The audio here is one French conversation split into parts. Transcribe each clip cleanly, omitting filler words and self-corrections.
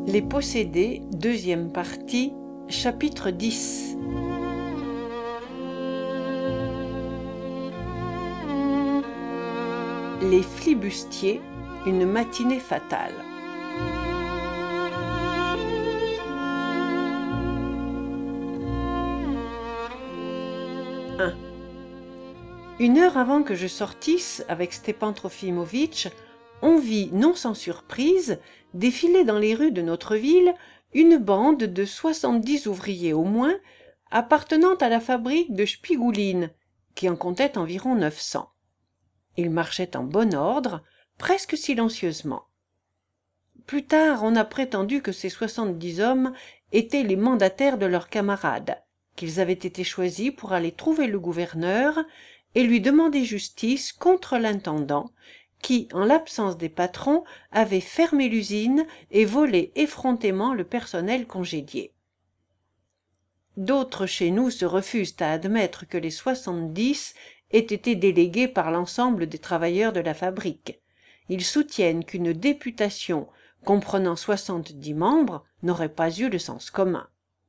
Les possédés, deuxième partie, chapitre 10. Les flibustiers, une matinée fatale. 1. Une heure avant que je sortisse avec Stepan Trofimovitch, on vit, non sans surprise, défiler dans les rues de notre ville une bande de 70 ouvriers au moins, appartenant à la fabrique de Spigouline, qui en comptait environ 900. Ils marchaient en bon ordre, presque silencieusement. Plus tard, on a prétendu que ces 70 hommes étaient les mandataires de leurs camarades, qu'ils avaient été choisis pour aller trouver le gouverneur et lui demander justice contre l'intendant, qui, en l'absence des patrons, avait fermé l'usine et volé effrontément le personnel congédié. D'autres chez nous se refusent à admettre que les 70 aient été délégués par l'ensemble des travailleurs de la fabrique. Ils soutiennent qu'une députation comprenant 70 membres n'aurait pas eu le sens commun.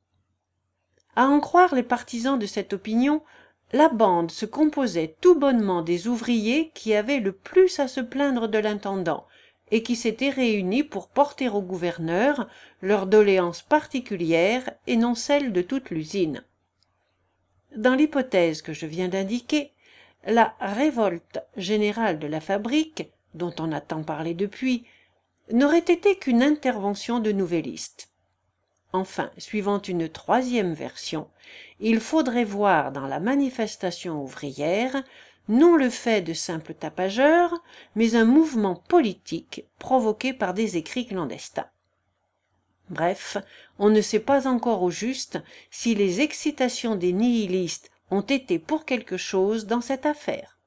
À en croire les partisans de cette opinion, la bande se composait tout bonnement des ouvriers qui avaient le plus à se plaindre de l'intendant et qui s'étaient réunis pour porter au gouverneur leurs doléances particulières et non celles de toute l'usine. Dans l'hypothèse que je viens d'indiquer, la révolte générale de la fabrique, dont on a tant parlé depuis, n'aurait été qu'une intervention de nouvellistes. Enfin, suivant une troisième version, il faudrait voir dans la manifestation ouvrière non le fait de simples tapageurs, mais un mouvement politique provoqué par des écrits clandestins. Bref, on ne sait pas encore au juste si les excitations des nihilistes ont été pour quelque chose dans cette affaire.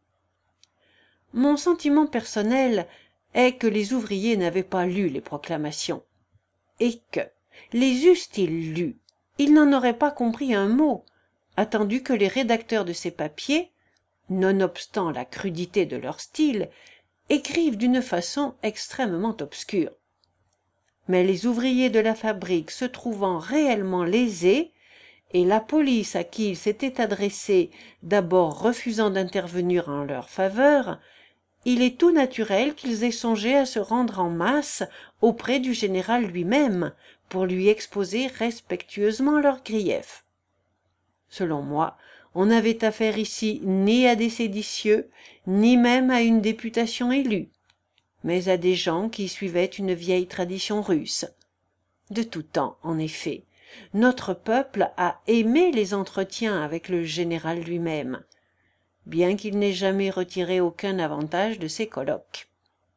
Mon sentiment personnel est que les ouvriers n'avaient pas lu les proclamations, et que, les eussent-ils lus, ils n'en auraient pas compris un mot, attendu que les rédacteurs de ces papiers, nonobstant la crudité de leur style, écrivent d'une façon extrêmement obscure. Mais les ouvriers de la fabrique se trouvant réellement lésés, et la police à qui ils s'étaient adressés d'abord refusant d'intervenir en leur faveur, il est tout naturel qu'ils aient songé à se rendre en masse auprès du général lui-même pour lui exposer respectueusement leurs griefs. Selon moi, on n'avait affaire ici ni à des séditieux, ni même à une députation élue, mais à des gens qui suivaient une vieille tradition russe. De tout temps, en effet, notre peuple a aimé les entretiens avec le général lui-même, bien qu'il n'ait jamais retiré aucun avantage de ces colloques.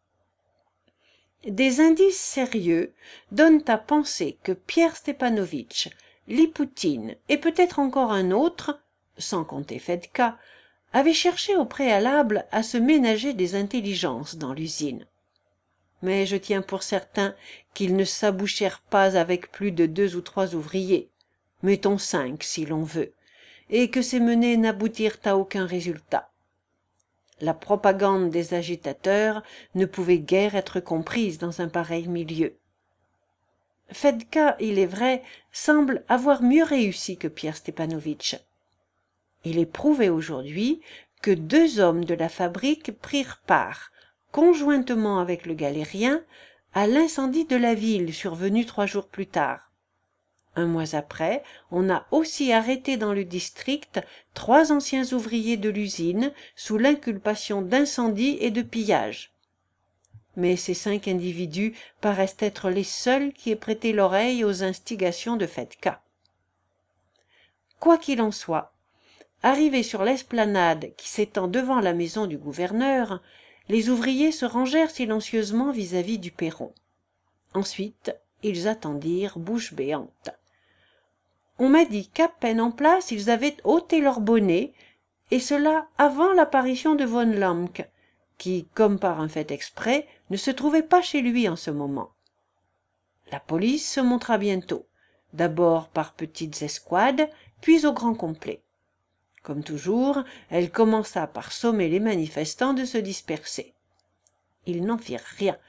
Des indices sérieux donnent à penser que Pierre Stepanovitch, Lipoutine et peut-être encore un autre, sans compter Fedka, avaient cherché au préalable à se ménager des intelligences dans l'usine. Mais je tiens pour certain qu'ils ne s'abouchèrent pas avec plus de 2 ou 3 ouvriers, mettons 5 si l'on veut, et que ces menées n'aboutirent à aucun résultat. La propagande des agitateurs ne pouvait guère être comprise dans un pareil milieu. Fedka, il est vrai, semble avoir mieux réussi que Pierre Stepanovitch. Il est prouvé aujourd'hui que 2 hommes de la fabrique prirent part, conjointement avec le galérien, à l'incendie de la ville survenu 3 jours plus tard. Un mois après, on a aussi arrêté dans le district 3 anciens ouvriers de l'usine sous l'inculpation d'incendie et de pillage. Mais ces 5 individus paraissent être les seuls qui aient prêté l'oreille aux instigations de Fedka. Quoi qu'il en soit, arrivés sur l'esplanade qui s'étend devant la maison du gouverneur, les ouvriers se rangèrent silencieusement vis-à-vis du perron. Ensuite, ils attendirent bouche béante. On m'a dit qu'à peine en place, ils avaient ôté leur bonnet, et cela avant l'apparition de von Lamke, qui, comme par un fait exprès, ne se trouvait pas chez lui en ce moment. La police se montra bientôt, d'abord par petites escouades, puis au grand complet. Comme toujours, elle commença par sommer les manifestants de se disperser. Ils n'en firent rien,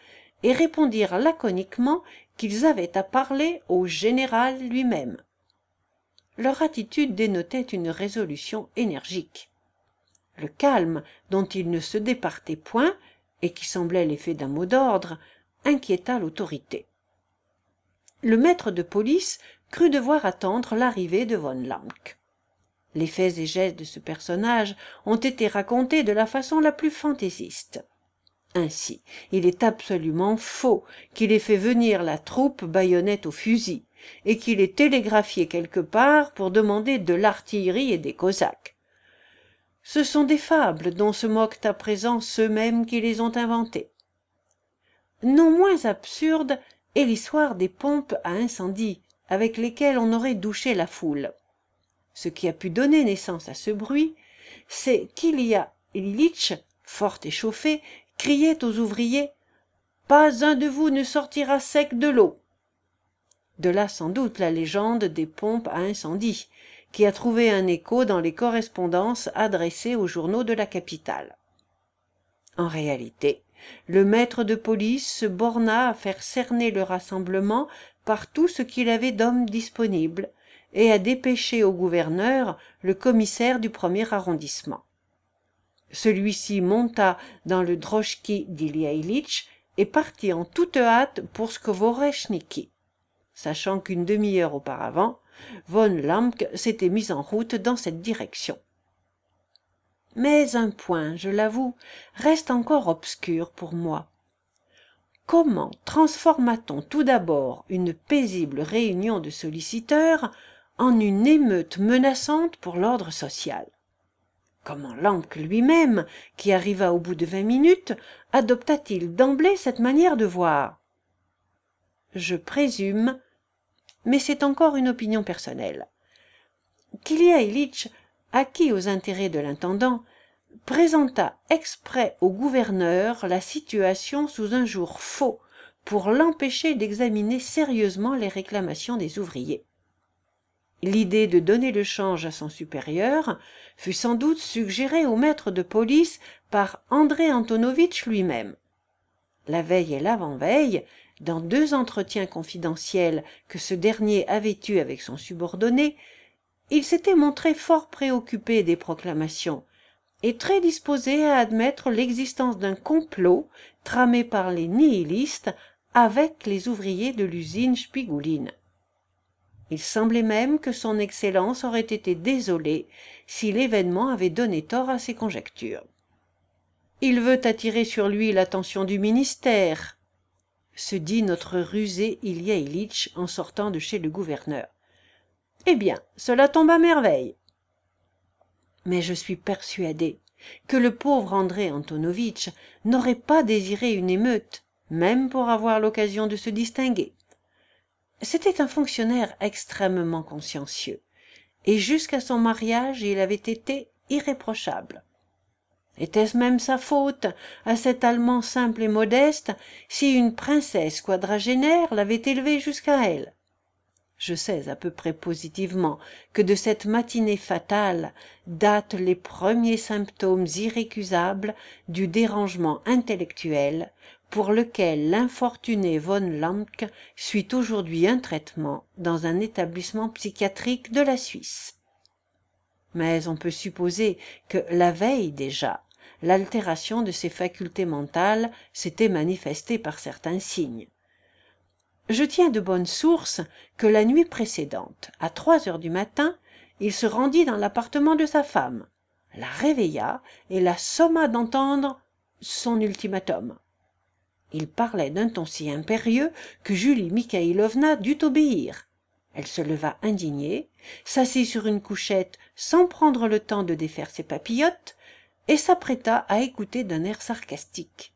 et répondirent laconiquement qu'ils avaient à parler au général lui-même. Leur attitude dénotait une résolution énergique. Le calme, dont ils ne se départaient point, et qui semblait l'effet d'un mot d'ordre, inquiéta l'autorité. Le maître de police crut devoir attendre l'arrivée de von Lamke. Les faits et gestes de ce personnage ont été racontés de la façon la plus fantaisiste. Ainsi, il est absolument faux qu'il ait fait venir la troupe baïonnette au fusil, et qu'il ait télégraphié quelque part pour demander de l'artillerie et des cosaques. Ce sont des fables dont se moquent à présent ceux-mêmes qui les ont inventées. Non moins absurde est l'histoire des pompes à incendie, avec lesquelles on aurait douché la foule. Ce qui a pu donner naissance à ce bruit, c'est qu'Ilya Ilyitch, fort échauffé, criait aux ouvriers « Pas un de vous ne sortira sec de l'eau !» De là sans doute la légende des pompes à incendie, qui a trouvé un écho dans les correspondances adressées aux journaux de la capitale. En réalité, le maître de police se borna à faire cerner le rassemblement par tout ce qu'il avait d'hommes disponibles, et à dépêcher au gouverneur le commissaire du premier arrondissement. Celui-ci monta dans le droschky d'Ilya Ilyitch et partit en toute hâte pour Skvoreshniki, sachant qu'une demi-heure auparavant, von Lamke s'était mis en route dans cette direction. Mais un point, je l'avoue, reste encore obscur pour moi. Comment transforma-t-on tout d'abord une paisible réunion de solliciteurs en une émeute menaçante pour l'ordre social? Comment Lamke lui-même, qui arriva au bout de 20 minutes, adopta-t-il d'emblée cette manière de voir? Je présume, mais c'est encore une opinion personnelle, qu'Ilya Ilyitch, acquis aux intérêts de l'intendant, présenta exprès au gouverneur la situation sous un jour faux pour l'empêcher d'examiner sérieusement les réclamations des ouvriers. L'idée de donner le change à son supérieur fut sans doute suggérée au maître de police par André Antonovitch lui-même. La veille et l'avant-veille, dans 2 entretiens confidentiels que ce dernier avait eus avec son subordonné, il s'était montré fort préoccupé des proclamations et très disposé à admettre l'existence d'un complot tramé par les nihilistes avec les ouvriers de l'usine Spigouline. Il semblait même que son Excellence aurait été désolé si l'événement avait donné tort à ses conjectures. « Il veut attirer sur lui l'attention du ministère », se dit notre rusé Ilya Ilyitch en sortant de chez le gouverneur. « Eh bien, cela tombe à merveille. » Mais je suis persuadé que le pauvre André Antonovitch n'aurait pas désiré une émeute, même pour avoir l'occasion de se distinguer. C'était un fonctionnaire extrêmement consciencieux, et jusqu'à son mariage il avait été irréprochable. Était-ce même sa faute, à cet Allemand simple et modeste, si une princesse quadragénaire l'avait élevé jusqu'à elle? Je sais à peu près positivement que de cette matinée fatale datent les premiers symptômes irrécusables du dérangement intellectuel pour lequel l'infortuné von Lamke suit aujourd'hui un traitement dans un établissement psychiatrique de la Suisse. Mais on peut supposer que la veille déjà, l'altération de ses facultés mentales s'était manifestée par certains signes. Je tiens de bonne source que la nuit précédente, à 3 heures du matin, il se rendit dans l'appartement de sa femme, la réveilla et la somma d'entendre son ultimatum. Il parlait d'un ton si impérieux que Julie Mikhaïlovna dut obéir. Elle se leva indignée, s'assit sur une couchette sans prendre le temps de défaire ses papillotes, et s'apprêta à écouter d'un air sarcastique.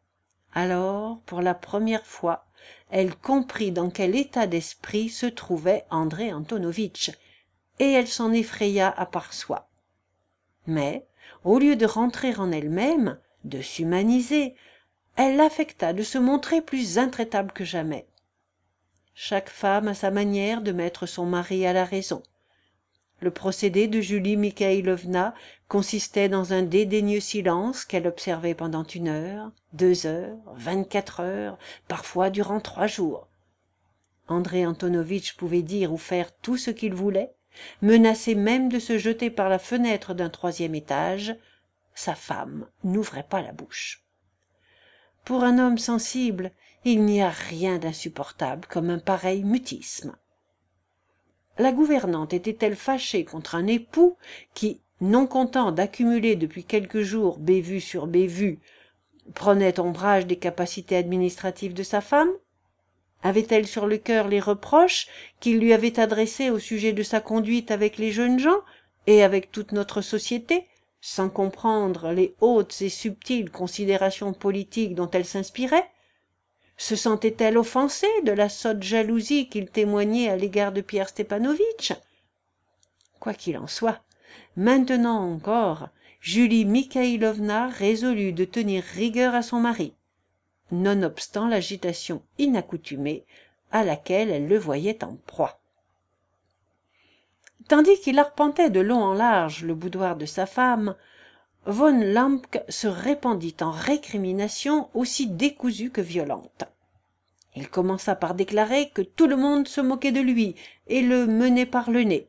Alors, pour la première fois, elle comprit dans quel état d'esprit se trouvait André Antonovitch, et elle s'en effraya à part soi. Mais, au lieu de rentrer en elle-même, de s'humaniser, elle affecta de se montrer plus intraitable que jamais. Chaque femme a sa manière de mettre son mari à la raison. Le procédé de Julie Mikhaïlovna consistait dans un dédaigneux silence qu'elle observait pendant 1 heure, 2 heures, 24 heures, parfois durant 3 jours. André Antonovitch pouvait dire ou faire tout ce qu'il voulait, menacer même de se jeter par la fenêtre d'un 3e étage. Sa femme n'ouvrait pas la bouche. Pour un homme sensible, il n'y a rien d'insupportable comme un pareil mutisme. La gouvernante était-elle fâchée contre un époux qui, non content d'accumuler depuis quelques jours bévue sur bévue, prenait ombrage des capacités administratives de sa femme? Avait-elle sur le cœur les reproches qu'il lui avait adressés au sujet de sa conduite avec les jeunes gens et avec toute notre société, sans comprendre les hautes et subtiles considérations politiques dont elle s'inspirait? Se sentait-elle offensée de la sotte jalousie qu'il témoignait à l'égard de Pierre Stepanovitch? Quoi qu'il en soit, maintenant encore, Julie Mikhaïlovna résolut de tenir rigueur à son mari, nonobstant l'agitation inaccoutumée à laquelle elle le voyait en proie. Tandis qu'il arpentait de long en large le boudoir de sa femme, von Lampe se répandit en récriminations aussi décousues que violentes. Il commença par déclarer que tout le monde se moquait de lui et le menait par le nez.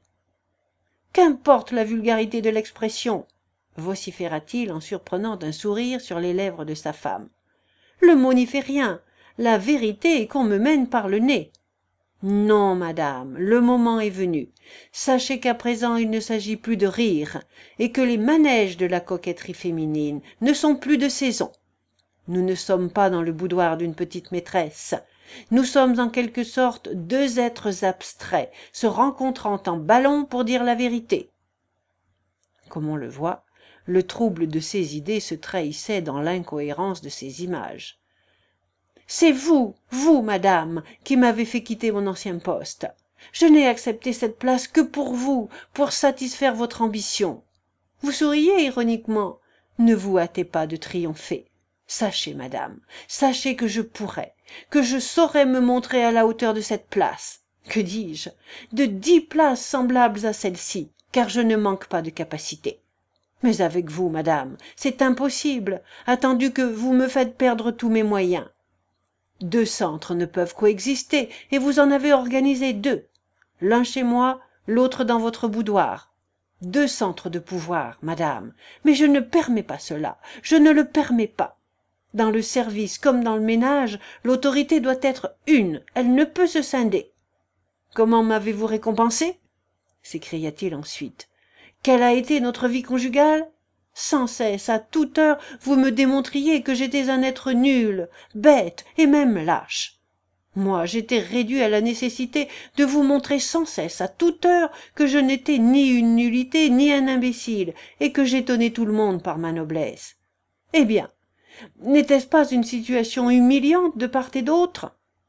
« Qu'importe la vulgarité de l'expression !» vociféra-t-il en surprenant un sourire sur les lèvres de sa femme. « Le mot n'y fait rien. La vérité est qu'on me mène par le nez. » Non, madame, le moment est venu. Sachez qu'à présent il ne s'agit plus de rire, et que les manèges de la coquetterie féminine ne sont plus de saison. Nous ne sommes pas dans le boudoir d'une petite maîtresse. Nous sommes en quelque sorte 2 êtres abstraits, se rencontrant en ballon pour dire la vérité. Comme on le voit, le trouble de ses idées se trahissait dans l'incohérence de ses images. C'est vous, madame, qui m'avez fait quitter mon ancien poste. Je n'ai accepté cette place que pour vous, pour satisfaire votre ambition. Vous souriez ironiquement. Ne vous hâtez pas de triompher. Sachez, madame, sachez que je pourrais, que je saurais me montrer à la hauteur de cette place. Que dis-je? De 10 places semblables à celle-ci, car je ne manque pas de capacité. Mais avec vous, madame, c'est impossible, attendu que vous me faites perdre tous mes moyens. 2 centres ne peuvent coexister, et vous en avez organisé 2. L'un chez moi, l'autre dans votre boudoir. 2 centres de pouvoir, madame, mais je ne permets pas cela, je ne le permets pas. Dans le service comme dans le ménage, l'autorité doit être une, elle ne peut se scinder. Comment m'avez-vous récompensé? S'écria-t-il ensuite. Quelle a été notre vie conjugale? Sans cesse, à toute heure, vous me démontriez que j'étais un être nul, bête et même lâche. Moi, j'étais réduit à la nécessité de vous montrer sans cesse, à toute heure, que je n'étais ni une nullité ni un imbécile, et que j'étonnais tout le monde par ma noblesse. Eh bien, n'était-ce pas une situation humiliante de part et d'autre?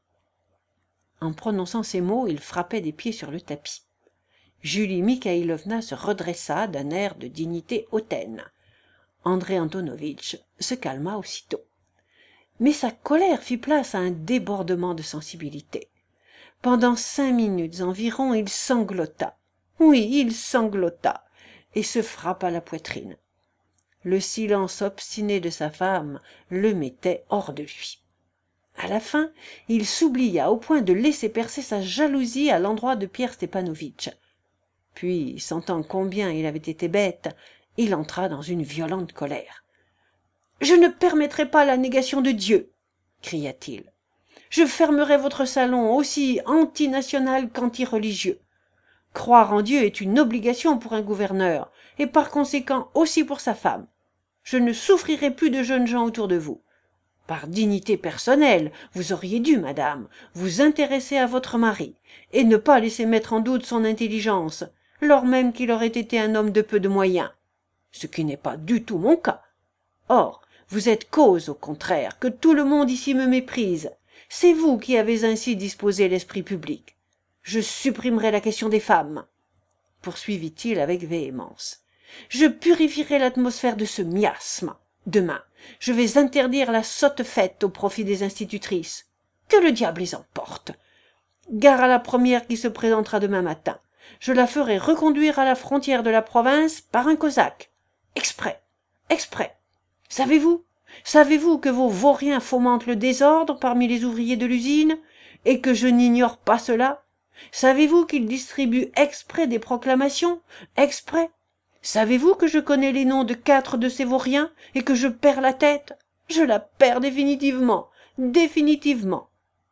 En prononçant ces mots, il frappait des pieds sur le tapis. Julie Mikhaïlovna se redressa d'un air de dignité hautaine. André Antonovitch se calma aussitôt. Mais sa colère fit place à un débordement de sensibilité. Pendant 5 minutes environ, il sanglota. Oui, il sanglota, et se frappa la poitrine. Le silence obstiné de sa femme le mettait hors de lui. À la fin, il s'oublia au point de laisser percer sa jalousie à l'endroit de Pierre Stepanovitch. Puis, sentant combien il avait été bête, il entra dans une violente colère. « Je ne permettrai pas la négation de Dieu !» cria-t-il. « Je fermerai votre salon aussi antinational qu'antireligieux. Croire en Dieu est une obligation pour un gouverneur, et par conséquent aussi pour sa femme. Je ne souffrirai plus de jeunes gens autour de vous. Par dignité personnelle, vous auriez dû, madame, vous intéresser à votre mari, et ne pas laisser mettre en doute son intelligence, lors même qu'il aurait été un homme de peu de moyens, ce qui n'est pas du tout mon cas. Or, vous êtes cause, au contraire, que tout le monde ici me méprise. C'est vous qui avez ainsi disposé l'esprit public. Je supprimerai la question des femmes, poursuivit-il avec véhémence. Je purifierai l'atmosphère de ce miasme. Demain, je vais interdire la sotte fête au profit des institutrices. Que le diable les emporte. Gare à la première qui se présentera demain matin. je la ferai reconduire à la frontière de la province par un cosaque. Exprès, exprès. Savez-vous que vos vauriens fomentent le désordre parmi les ouvriers de l'usine, et que je n'ignore pas cela? Savez-vous qu'ils distribuent exprès des proclamations, exprès? Savez-vous que je connais les noms de 4 de ces vauriens, et que je perds la tête? Je la perds définitivement, définitivement.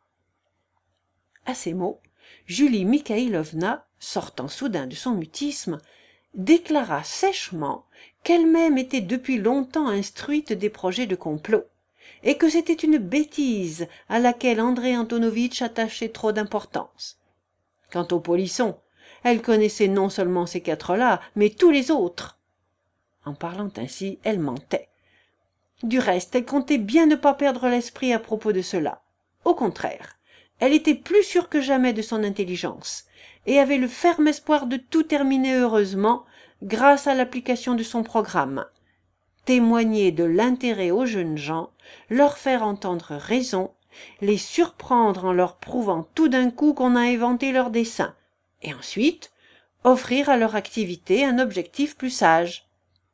À ces mots, Julie Mikhailovna, sortant soudain de son mutisme, déclara sèchement qu'elle-même était depuis longtemps instruite des projets de complot, et que c'était une bêtise à laquelle André Antonovitch attachait trop d'importance. Quant au polisson, elle connaissait non seulement ces 4-là, mais tous les autres. En parlant ainsi, elle mentait. Du reste, elle comptait bien ne pas perdre l'esprit à propos de cela. Au contraire, elle était plus sûre que jamais de son intelligence, et avait le ferme espoir de tout terminer heureusement grâce à l'application de son programme. Témoigner de l'intérêt aux jeunes gens, leur faire entendre raison, les surprendre en leur prouvant tout d'un coup qu'on a inventé leur dessein, et ensuite offrir à leur activité un objectif plus sage.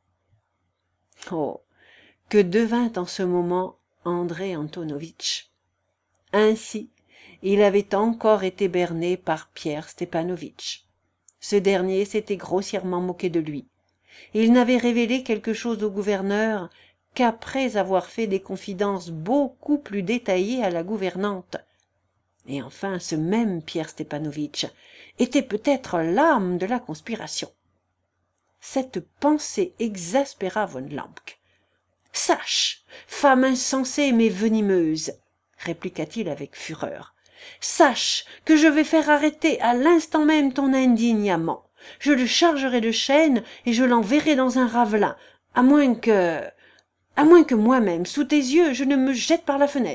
Oh, que devint en ce moment André Antonovitch! Ainsi, il avait encore été berné par Pierre Stepanovitch. Ce dernier s'était grossièrement moqué de lui. Il n'avait révélé quelque chose au gouverneur qu'après avoir fait des confidences beaucoup plus détaillées à la gouvernante. Et enfin, ce même Pierre Stepanovitch était peut-être l'âme de la conspiration. Cette pensée exaspéra von Lampe. « Sache, femme insensée mais venimeuse, répliqua-t-il avec fureur, sache que je vais faire arrêter à l'instant même ton indigne amant. Je le chargerai de chaînes et je l'enverrai dans un ravelin, à moins que moi-même, sous tes yeux, je ne me jette par la fenêtre. »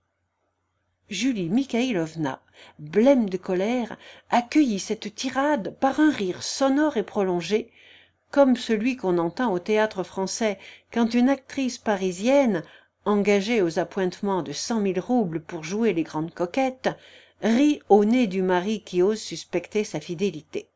Julie Mikhailovna, blême de colère, accueillit cette tirade par un rire sonore et prolongé, comme celui qu'on entend au théâtre-français quand une actrice parisienne, engagée aux appointements de 100 000 roubles pour jouer les grandes coquettes, rit au nez du mari qui ose suspecter sa fidélité.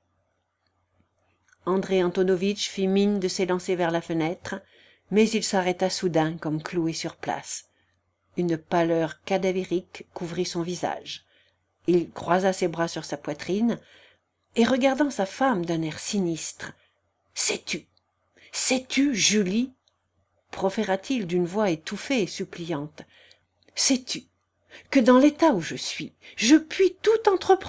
André Antonovitch fit mine de s'élancer vers la fenêtre, mais il s'arrêta soudain comme cloué sur place. Une pâleur cadavérique couvrit son visage. Il croisa ses bras sur sa poitrine, et regardant sa femme d'un air sinistre, « Sais-tu, Julie ?» proféra-t-il d'une voix étouffée et suppliante. « Sais-tu que dans l'état où je suis, je puis tout entreprendre ?»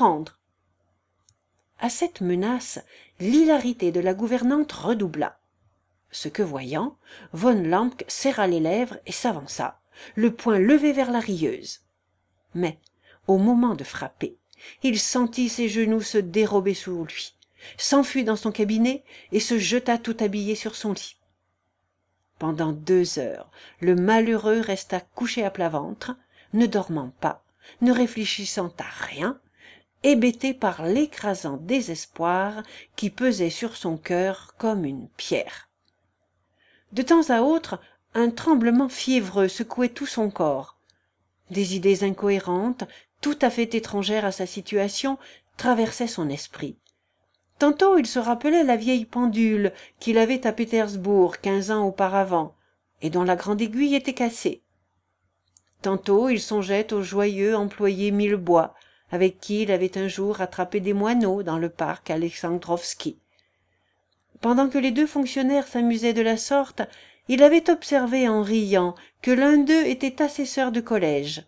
À cette menace, l'hilarité de la gouvernante redoubla. Ce que voyant, von Lampe serra les lèvres et s'avança, le poing levé vers la rieuse. Mais, au moment de frapper, il sentit ses genoux se dérober sous lui, s'enfuit dans son cabinet et se jeta tout habillé sur son lit. Pendant 2 heures, le malheureux resta couché à plat ventre, ne dormant pas, ne réfléchissant à rien, hébété par l'écrasant désespoir qui pesait sur son cœur comme une pierre. De temps à autre, un tremblement fiévreux secouait tout son corps. Des idées incohérentes, tout à fait étrangères à sa situation, traversaient son esprit. Tantôt il se rappelait la vieille pendule qu'il avait à Pétersbourg 15 ans auparavant, et dont la grande aiguille était cassée. Tantôt il songeait au joyeux employé Millebois, avec qui il avait un jour attrapé des moineaux dans le parc Alexandrovski. Pendant que les 2 fonctionnaires s'amusaient de la sorte, il avait observé en riant que l'un d'eux était assesseur de collège.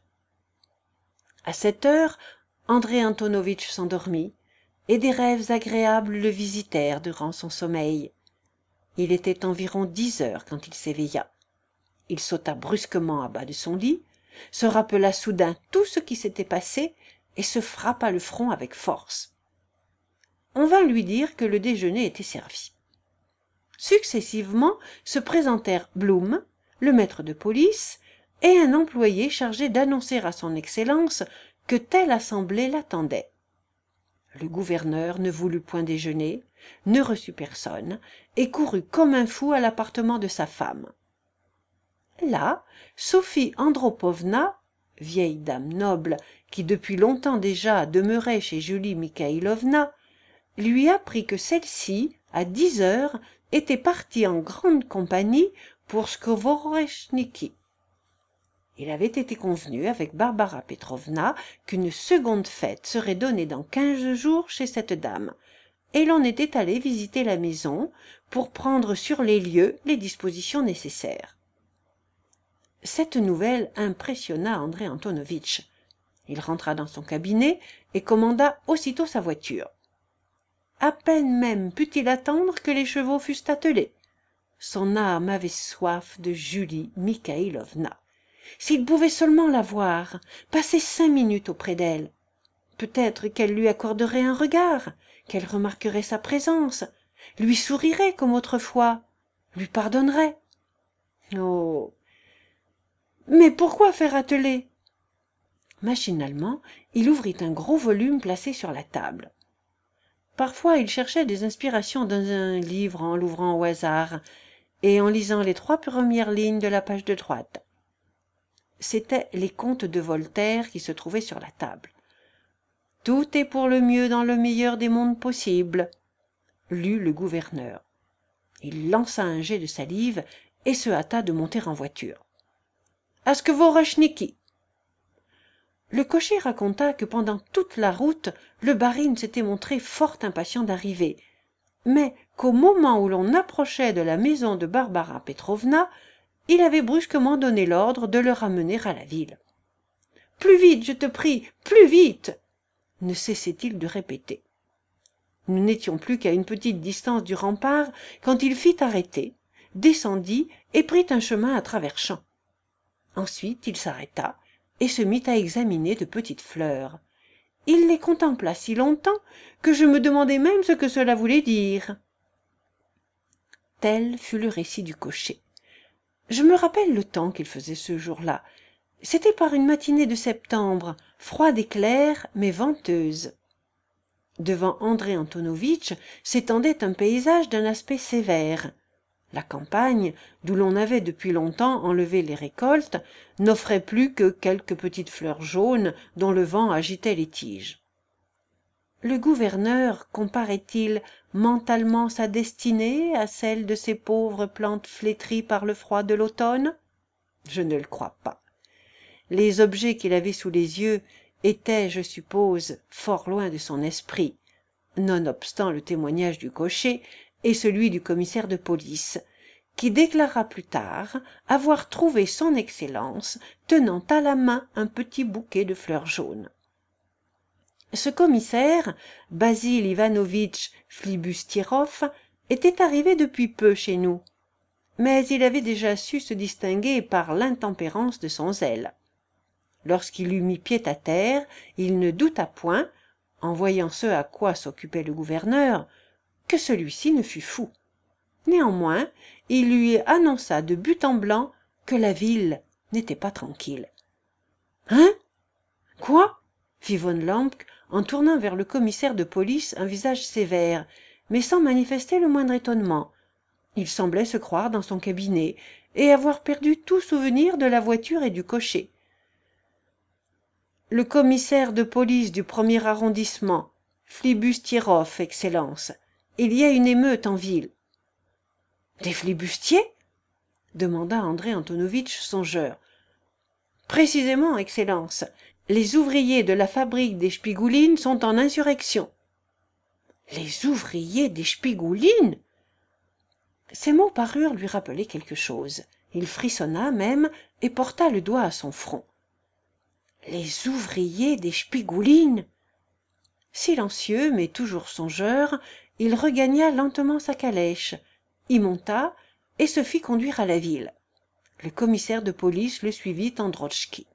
À cette heure, André Antonovitch s'endormit, et des rêves agréables le visitèrent durant son sommeil. Il était environ 10 heures quand il s'éveilla. Il sauta brusquement à bas de son lit, se rappela soudain tout ce qui s'était passé et se frappa le front avec force. On vint lui dire que le déjeuner était servi. Successivement se présentèrent Blum, le maître de police, et un employé chargé d'annoncer à son Excellence que telle assemblée l'attendait. Le gouverneur ne voulut point déjeuner, ne reçut personne, et courut comme un fou à l'appartement de sa femme. Là, Sophie Andropovna, vieille dame noble qui depuis longtemps déjà demeurait chez Julie Mikhailovna, lui apprit que celle-ci, à 10 heures, était partie en grande compagnie pour Skvoreshniki. Il avait été convenu avec Barbara Petrovna qu'une seconde fête serait donnée dans 15 jours chez cette dame, et l'on était allé visiter la maison pour prendre sur les lieux les dispositions nécessaires. Cette nouvelle impressionna André Antonovitch. Il rentra dans son cabinet et commanda aussitôt sa voiture. À peine même put-il attendre que les chevaux fussent attelés. Son âme avait soif de Julie Mikhaïlovna. S'il pouvait seulement la voir, passer 5 minutes auprès d'elle, peut-être qu'elle lui accorderait un regard, qu'elle remarquerait sa présence, lui sourirait comme autrefois, lui pardonnerait. Oh! Mais pourquoi faire atteler? Machinalement, il ouvrit un gros volume placé sur la table. Parfois, il cherchait des inspirations dans un livre en l'ouvrant au hasard et en lisant les 3 premières lignes de la page de droite. C'étaient les contes de Voltaire qui se trouvaient sur la table. « Tout est pour le mieux dans le meilleur des mondes possibles », lut le gouverneur. Il lança un jet de salive et se hâta de monter en voiture. « À Skvoreshniki !» Le cocher raconta que pendant toute la route, le barin s'était montré fort impatient d'arriver, mais qu'au moment où l'on approchait de la maison de Barbara Petrovna, il avait brusquement donné l'ordre de le ramener à la ville. « Plus vite, je te prie, plus vite !» ne cessait-il de répéter. Nous n'étions plus qu'à une petite distance du rempart quand il fit arrêter, descendit et prit un chemin à travers champs. Ensuite il s'arrêta et se mit à examiner de petites fleurs. Il les contempla si longtemps que je me demandais même ce que cela voulait dire. Tel fut le récit du cocher. Je me rappelle le temps qu'il faisait ce jour-là. C'était par une matinée de septembre, froide et claire, mais venteuse. Devant André Antonovitch s'étendait un paysage d'un aspect sévère. La campagne, d'où l'on avait depuis longtemps enlevé les récoltes, n'offrait plus que quelques petites fleurs jaunes dont le vent agitait les tiges. Le gouverneur comparait-il mentalement sa destinée à celle de ces pauvres plantes flétries par le froid de l'automne? Je ne le crois pas. Les objets qu'il avait sous les yeux étaient, je suppose, fort loin de son esprit, nonobstant le témoignage du cocher et celui du commissaire de police, qui déclara plus tard avoir trouvé son Excellence tenant à la main un petit bouquet de fleurs jaunes. Ce commissaire, Basil Ivanovitch Flibustiérov, était arrivé depuis peu chez nous, mais il avait déjà su se distinguer par l'intempérance de son zèle. Lorsqu'il eut mis pied à terre, il ne douta point, en voyant ce à quoi s'occupait le gouverneur, que celui-ci ne fût fou. Néanmoins, il lui annonça de but en blanc que la ville n'était pas tranquille. « Hein? Quoi? » fit von Lampe en tournant vers le commissaire de police un visage sévère, mais sans manifester le moindre étonnement. Il semblait se croire dans son cabinet et avoir perdu tout souvenir de la voiture et du cocher. « Le commissaire de police du 1er arrondissement, Flibustiérov, Excellence. Il y a une émeute en ville. »« Des flibustiers ?» demanda André Antonovitch songeur. « Précisément, Excellence. Les ouvriers de la fabrique des Spigoulines sont en insurrection. »« Les ouvriers des Spigoulines ?» Ces mots parurent lui rappeler quelque chose. Il frissonna même et porta le doigt à son front. « Les ouvriers des Spigoulines !» Silencieux, mais toujours songeur, il regagna lentement sa calèche, y monta et se fit conduire à la ville. Le commissaire de police le suivit en drotchki.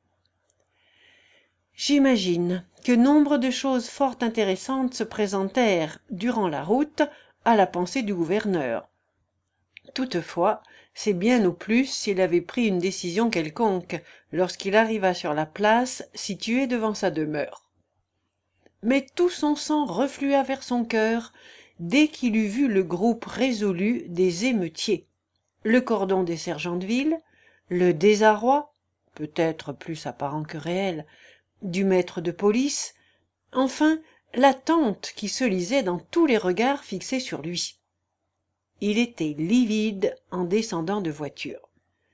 J'imagine que nombre de choses fort intéressantes se présentèrent, durant la route, à la pensée du gouverneur. Toutefois, c'est bien au plus s'il avait pris une décision quelconque lorsqu'il arriva sur la place située devant sa demeure. Mais tout son sang reflua vers son cœur dès qu'il eut vu le groupe résolu des émeutiers, le cordon des sergents de ville, le désarroi, peut-être plus apparent que réel, du maître de police, enfin l'attente qui se lisait dans tous les regards fixés sur lui. Il était livide en descendant de voiture.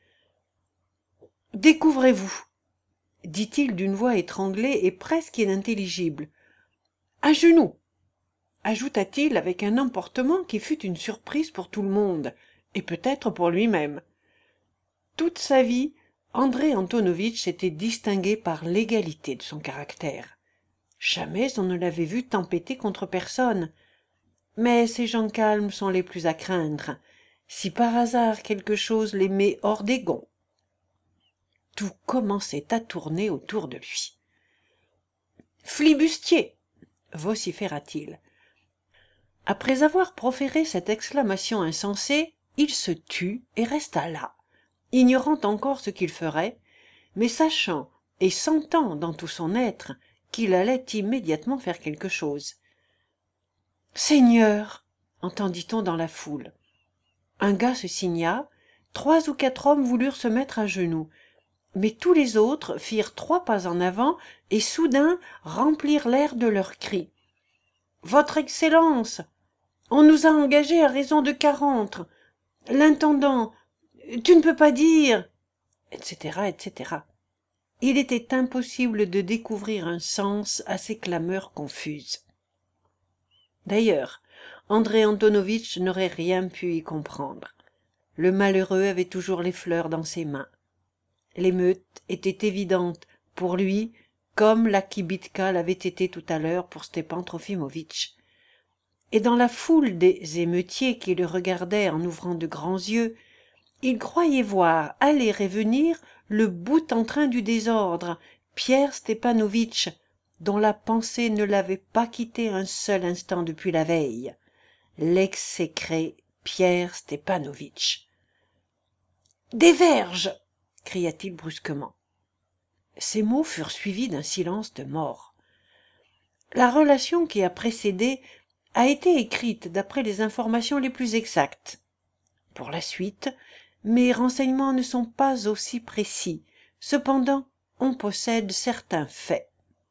« Découvrez-vous » dit-il d'une voix étranglée et presque inintelligible. « À genoux » ajouta-t-il avec un emportement qui fut une surprise pour tout le monde, et peut-être pour lui-même. Toute sa vie, André Antonovitch s'était distingué par l'égalité de son caractère. Jamais on ne l'avait vu tempêter contre personne. Mais ces gens calmes sont les plus à craindre, si par hasard quelque chose les met hors des gonds. Tout commençait à tourner autour de lui. « Flibustier » vociféra-t-il. Après avoir proféré cette exclamation insensée, il se tut et resta là, ignorant encore ce qu'il ferait, mais sachant et sentant dans tout son être qu'il allait immédiatement faire quelque chose. « Seigneur » entendit-on dans la foule. Un gars se signa, 3 ou 4 hommes voulurent se mettre à genoux, mais tous les autres firent 3 pas en avant et soudain remplirent l'air de leurs cris. « Votre Excellence, on nous a engagés à raison de 40. L'intendant, tu ne peux pas dire, etc., etc. Il était impossible de découvrir un sens à ces clameurs confuses. D'ailleurs, André Antonovitch n'aurait rien pu y comprendre. Le malheureux avait toujours les fleurs dans ses mains. L'émeute était évidente pour lui, comme la kibitka l'avait été tout à l'heure pour Stepan Trofimovitch. Et dans la foule des émeutiers qui le regardaient en ouvrant de grands yeux, il croyait voir aller et venir le bout en train du désordre, Pierre Stepanovitch, dont la pensée ne l'avait pas quitté un seul instant depuis la veille. L'exécré Pierre Stepanovitch. « Des verges !» cria-t-il brusquement. Ces mots furent suivis d'un silence de mort. La relation qui a précédé a été écrite d'après les informations les plus exactes. Pour la suite, mes renseignements ne sont pas aussi précis. Cependant, on possède certains faits.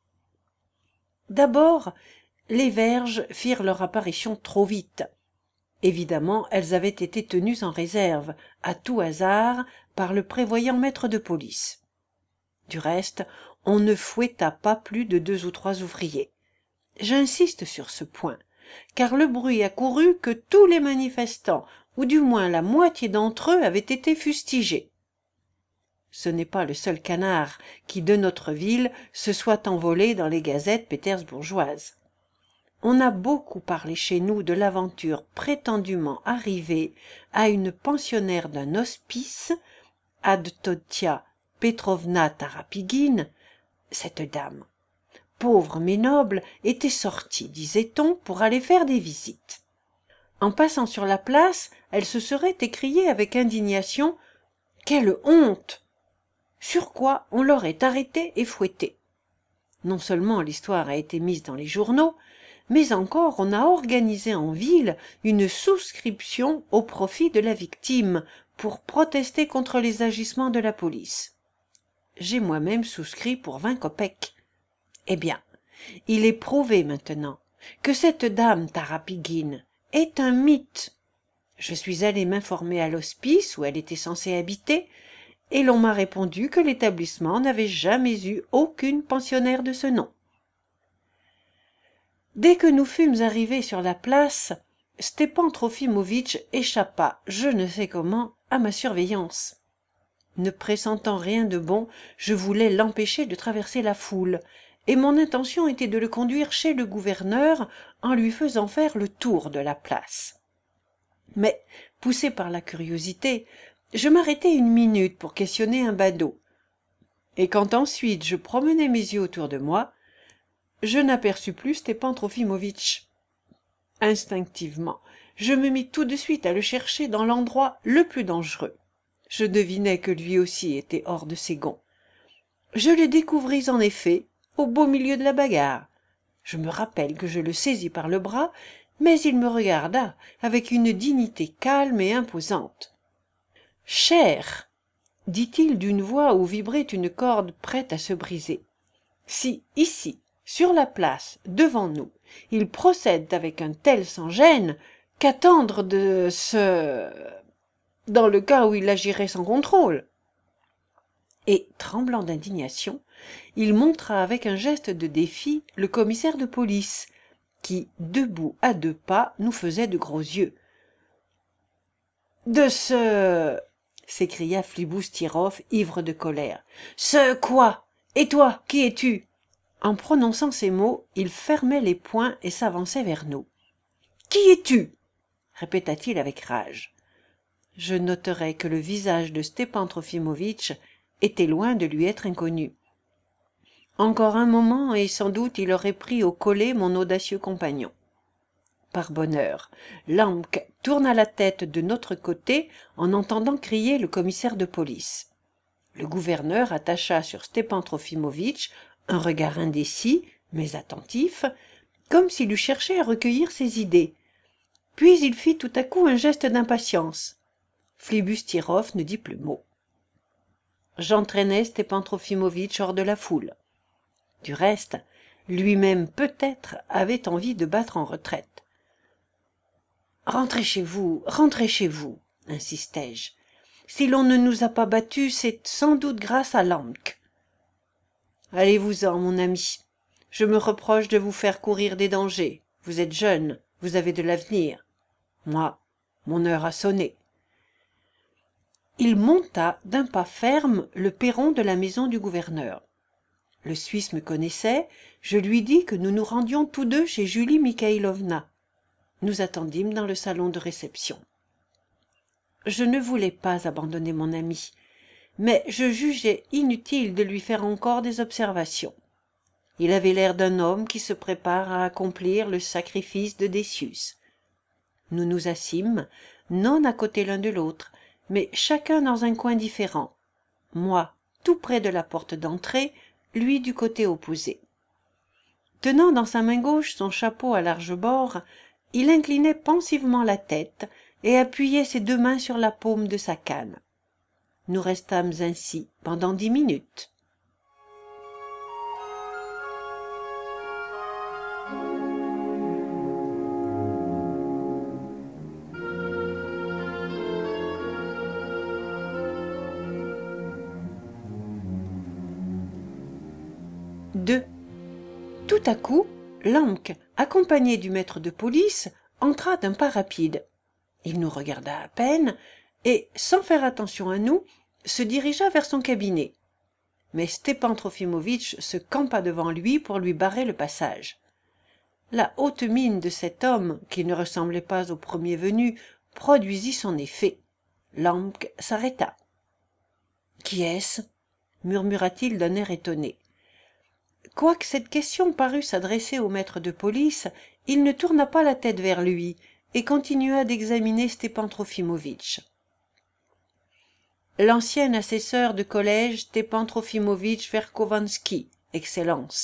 D'abord, les verges firent leur apparition trop vite. Évidemment, elles avaient été tenues en réserve, à tout hasard, par le prévoyant maître de police. Du reste, on ne fouetta pas plus de 2 ou 3 ouvriers. J'insiste sur ce point, car le bruit a couru que tous les manifestants, ou du moins la moitié d'entre eux, avaient été fustigés. Ce n'est pas le seul canard qui, de notre ville, se soit envolé dans les gazettes pétersbourgeoises. On a beaucoup parlé chez nous de l'aventure prétendument arrivée à une pensionnaire d'un hospice, Avdotia Petrovna Tarapiguine. Cette dame, pauvre mais noble, était sortie, disait-on, pour aller faire des visites. En passant sur la place, elle se serait écriée avec indignation « Quelle honte !» Sur quoi on l'aurait arrêtée et fouettée. Non seulement l'histoire a été mise dans les journaux, mais encore on a organisé en ville une souscription au profit de la victime pour protester contre les agissements de la police. J'ai moi-même souscrit pour 20 kopecks. Eh bien, il est prouvé maintenant que cette dame Tarapiguine est un mythe. Je suis allé m'informer à l'hospice où elle était censée habiter, et l'on m'a répondu que l'établissement n'avait jamais eu aucune pensionnaire de ce nom. Dès que nous fûmes arrivés sur la place, Stepan Trofimovitch échappa, je ne sais comment, à ma surveillance. Ne pressentant rien de bon, je voulais l'empêcher de traverser la foule, et mon intention était de le conduire chez le gouverneur en lui faisant faire le tour de la place. Mais, poussé par la curiosité, je m'arrêtai 1 minute pour questionner un badaud, et quand ensuite je promenai mes yeux autour de moi, je n'aperçus plus Stepan Trofimovitch. Instinctivement, je me mis tout de suite à le chercher dans l'endroit le plus dangereux. Je devinais que lui aussi était hors de ses gonds. Je le découvris en effet au beau milieu de la bagarre. Je me rappelle que je le saisis par le bras, mais il me regarda avec une dignité calme et imposante. « Cher, dit-il d'une voix où vibrait une corde prête à se briser, si, ici, Sur la place, devant nous, il procède avec un tel sans-gêne qu'attendre de ce... dans le cas où il agirait sans contrôle. Et, tremblant d'indignation, il montra avec un geste de défi le commissaire de police, qui, debout à 2 pas, nous faisait de gros yeux. « De ce... » s'écria Fliboustirov, ivre de colère. « Ce quoi? Et toi, qui es-tu » En prononçant ces mots, il fermait les poings et s'avançait vers nous. « Qui es-tu » répéta-t-il avec rage. Je noterai que le visage de Stepan Trofimovitch était loin de lui être inconnu. Encore un moment, et sans doute il aurait pris au collet mon audacieux compagnon. Par bonheur, Lamque tourna la tête de notre côté en entendant crier le commissaire de police. Le gouverneur attacha sur Stepan Trofimovitch un regard indécis, mais attentif, comme s'il eût cherché à recueillir ses idées. Puis il fit tout à coup un geste d'impatience. Flibustiérov ne dit plus mot. J'entraînai Stepan Trofimovitch hors de la foule. Du reste, lui-même peut-être avait envie de battre en retraite. « rentrez chez vous, insistai-je. Si l'on ne nous a pas battus, c'est sans doute grâce à Lamque. Allez-vous-en, mon ami. Je me reproche de vous faire courir des dangers. Vous êtes jeune, vous avez de l'avenir. Moi, mon heure a sonné. » Il monta d'un pas ferme le perron de la maison du gouverneur. Le Suisse me connaissait, je lui dis que nous nous rendions tous deux chez Julie Mikhailovna. Nous attendîmes dans le salon de réception. Je ne voulais pas abandonner mon ami, mais je jugeais inutile de lui faire encore des observations. Il avait l'air d'un homme qui se prépare à accomplir le sacrifice de Décius. Nous nous assîmes, non à côté l'un de l'autre, mais chacun dans un coin différent. Moi, tout près de la porte d'entrée, lui du côté opposé. Tenant dans sa main gauche son chapeau à large bord, il inclinait pensivement la tête et appuyait ses 2 mains sur la paume de sa canne. Nous restâmes ainsi pendant 10 minutes. Tout à coup, Lamque, accompagné du maître de police, entra d'un pas rapide. Il nous regarda à peine et, sans faire attention à nous, se dirigea vers son cabinet. Mais Stepan Trofimovitch se campa devant lui pour lui barrer le passage. La haute mine de cet homme, qui ne ressemblait pas au premier venu, produisit son effet. Lamque s'arrêta. « Qui est-ce » murmura-t-il d'un air étonné. Quoique cette question parût s'adresser au maître de police, il ne tourna pas la tête vers lui et continua d'examiner Stepan Trofimovitch. « L'ancien assesseur de collège Stepan Trofimovitch Verkovanski, Excellence »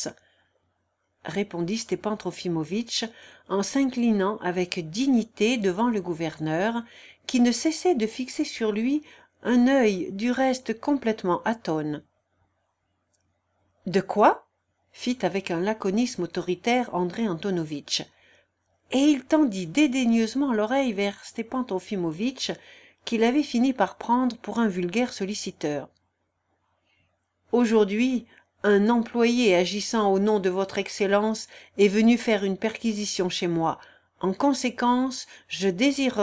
répondit Stepan Trofimovitch en s'inclinant avec dignité devant le gouverneur, qui ne cessait de fixer sur lui un œil du reste complètement atone. « De quoi ?» fit avec un laconisme autoritaire André Antonovitch, et il tendit dédaigneusement l'oreille vers Stepan Trofimovitch, qu'il avait fini par prendre pour un vulgaire solliciteur. « Aujourd'hui, un employé agissant au nom de votre Excellence est venu faire une perquisition chez moi. En conséquence, je désirerais... »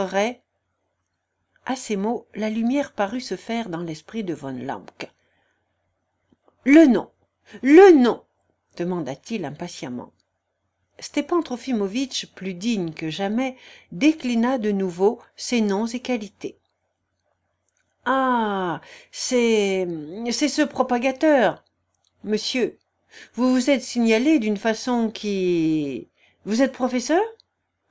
À ces mots, la lumière parut se faire dans l'esprit de von Lamque. « Le nom, demanda-t-il impatiemment. Stepan Trofimovitch, plus digne que jamais, déclina de nouveau ses noms et qualités. « Ah, c'est ce propagateur. Monsieur, vous vous êtes signalé d'une façon qui... Vous êtes professeur ? Professeur ?